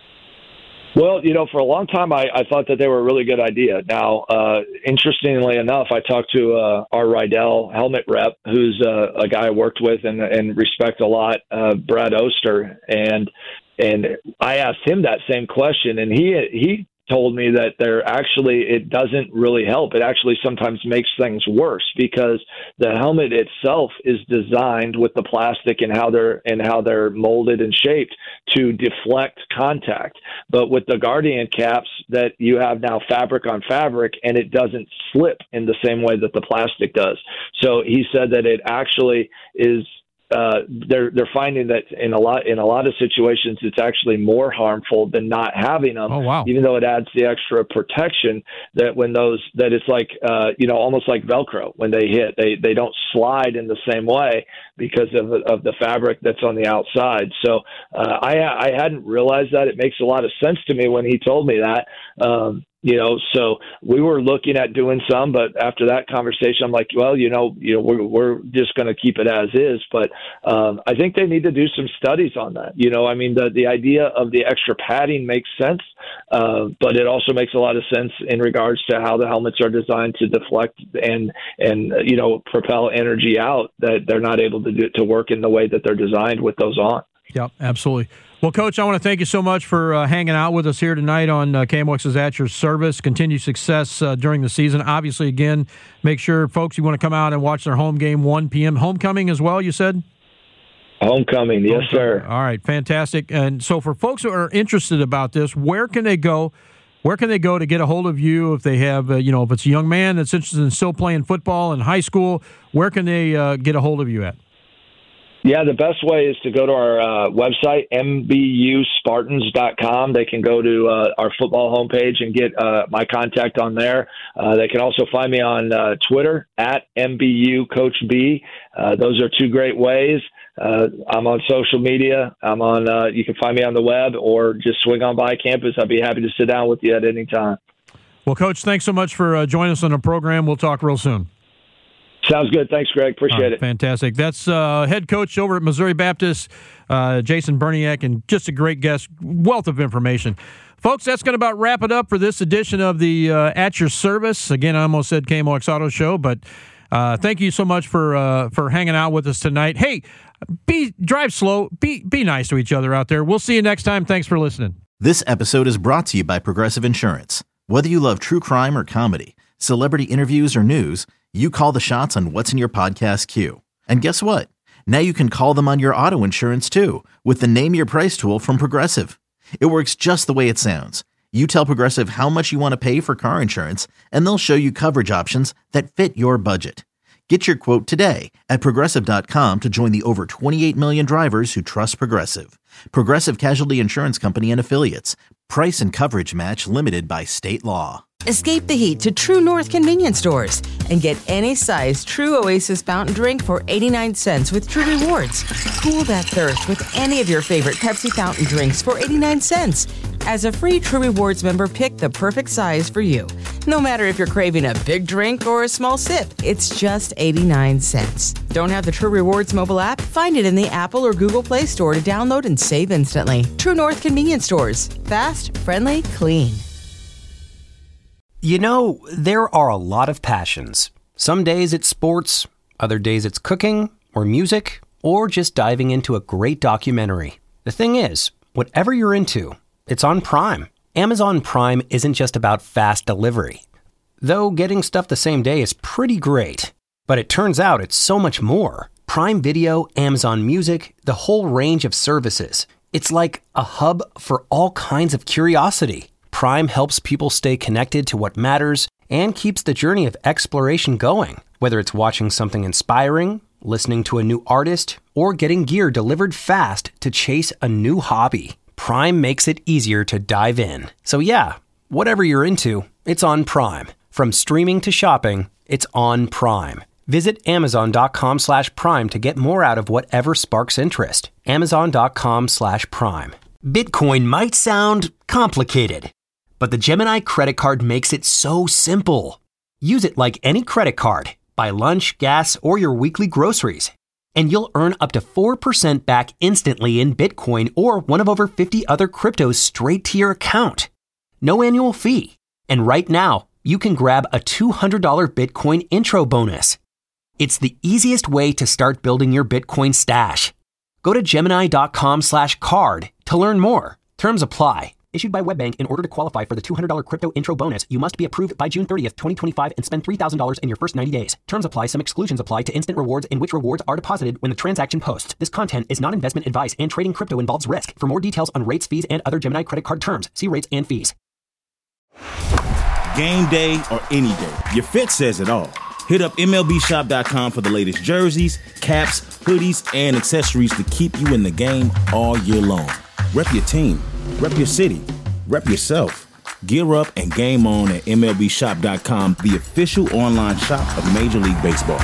[SPEAKER 14] Well, you know, for a long time, I, I thought that they were a really good idea. Now, uh, interestingly enough, I talked to uh, our Rydell helmet rep, who's uh, a guy I worked with and, and respect a lot, uh, Brad Oster, and and I asked him that same question, and he he told me that there actually it doesn't really help. It actually sometimes makes things worse because the helmet itself is designed with the plastic and how they're and how they're molded and shaped to deflect contact. But with the Guardian caps, that you have now fabric on fabric, and it doesn't slip in the same way that the plastic does. So he said that it actually is uh, they're they're finding that in a lot in a lot of situations it's actually more harmful than not having them.
[SPEAKER 6] Oh, wow.
[SPEAKER 14] Even though it adds the extra protection, that when those that it's like uh, you know almost like Velcro when they hit, they they don't slide in the same way because of of the fabric that's on the outside. So uh, I I hadn't realized that. It makes a lot of sense to me when he told me that. Um, You know, so we were looking at doing some, but after that conversation, I'm like, well, you know, you know, we're we're just going to keep it as is. But um, I think they need to do some studies on that. You know, I mean, the the idea of the extra padding makes sense, uh, but it also makes a lot of sense in regards to how the helmets are designed to deflect and and uh, you know propel energy out that they're not able to do to work in the way that they're designed with those on.
[SPEAKER 6] Yep, absolutely. Well, Coach, I want to thank you so much for uh, hanging out with us here tonight on uh, K M O X's At Your Service. Continued success uh, during the season. Obviously, again, make sure, folks, you want to come out and watch their home game, one p.m. Homecoming as well, you said?
[SPEAKER 14] Homecoming, yes, sir.
[SPEAKER 6] All right, fantastic. And so for folks who are interested about this, where can they go? Where can they go to get a hold of you if they have, uh, you know, if it's a young man that's interested in still playing football in high school, where can they uh, get a hold of you at?
[SPEAKER 14] Yeah, the best way is to go to our uh, website, m b u spartans dot com. They can go to uh, our football homepage and get uh, my contact on there. Uh, they can also find me on uh, Twitter, at M B U Coach B. Uh, those are two great ways. Uh, I'm on social media. I'm on. Uh, you can find me on the web or just swing on by campus. I'd be happy to sit down with you at any time.
[SPEAKER 6] Well, Coach, thanks so much for uh, joining us on the program. We'll talk real soon.
[SPEAKER 14] Sounds good. Thanks, Greg. Appreciate
[SPEAKER 6] right,
[SPEAKER 14] it.
[SPEAKER 6] Fantastic. That's uh, head coach over at Missouri Baptist, uh, Jason Berniak, and just a great guest. Wealth of information. Folks, that's going to about wrap it up for this edition of the uh, At Your Service. Again, I almost said K M O X Auto Show, but uh, thank you so much for uh, for hanging out with us tonight. Hey, be drive slow. Be be nice to each other out there. We'll see you next time. Thanks for listening.
[SPEAKER 1] This episode is brought to you by Progressive Insurance. Whether you love true crime or comedy, celebrity interviews or news, you call the shots on what's in your podcast queue. And guess what? Now you can call them on your auto insurance too with the Name Your Price tool from Progressive. It works just the way it sounds. You tell Progressive how much you want to pay for car insurance, and they'll show you coverage options that fit your budget. Get your quote today at Progressive dot com to join the over twenty-eight million drivers who trust Progressive. Progressive Casualty Insurance Company and Affiliates. Price and coverage match limited by state law.
[SPEAKER 4] Escape the heat to True North convenience stores and get any size True Oasis fountain drink for eighty-nine cents with True Rewards. Cool that thirst with any of your favorite Pepsi fountain drinks for eighty-nine cents. As a free True Rewards member, pick the perfect size for you. No matter if you're craving a big drink or a small sip, it's just eighty-nine cents. Don't have the True Rewards mobile app? Find it in the Apple or Google Play Store to download and save instantly. True North convenience stores. Fast, friendly, clean.
[SPEAKER 16] You know, there are a lot of passions. Some days it's sports, other days it's cooking, or music, or just diving into a great documentary. The thing is, whatever you're into, it's on Prime. Amazon Prime isn't just about fast delivery. Though getting stuff the same day is pretty great. But it turns out it's so much more. Prime Video, Amazon Music, the whole range of services. It's like a hub for all kinds of curiosity. Prime helps people stay connected to what matters and keeps the journey of exploration going. Whether it's watching something inspiring, listening to a new artist, or getting gear delivered fast to chase a new hobby, Prime makes it easier to dive in. So yeah, whatever you're into, it's on Prime. From streaming to shopping, it's on Prime. Visit amazon.com slash prime to get more out of whatever sparks interest. Amazon.com slash prime. Bitcoin might sound complicated, but the Gemini credit card makes it so simple. Use it like any credit card. Buy lunch, gas, or your weekly groceries, and you'll earn up to four percent back instantly in Bitcoin or one of over fifty other cryptos straight to your account. No annual fee. And right now, you can grab a two hundred dollars Bitcoin intro bonus. It's the easiest way to start building your Bitcoin stash. Go to Gemini.com slash card to learn more. Terms apply. Issued by WebBank. In order to qualify for the two hundred dollars crypto intro bonus, you must be approved by June thirtieth, twenty twenty-five and spend three thousand dollars in your first ninety days. Terms apply. Some exclusions apply to instant rewards in which rewards are deposited when the transaction posts. This content is not investment advice and trading crypto involves risk. For more details on rates, fees, and other Gemini credit card terms, see rates and fees.
[SPEAKER 17] Game day or any day, your fence says it all. Hit up M L B shop dot com for the latest jerseys, caps, hoodies, and accessories to keep you in the game all year long. Rep your team, rep your city, rep yourself. Gear up and game on at M L B shop dot com, the official online shop of Major League Baseball.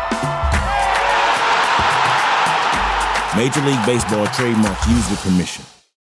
[SPEAKER 17] Major League Baseball trademarks used with permission.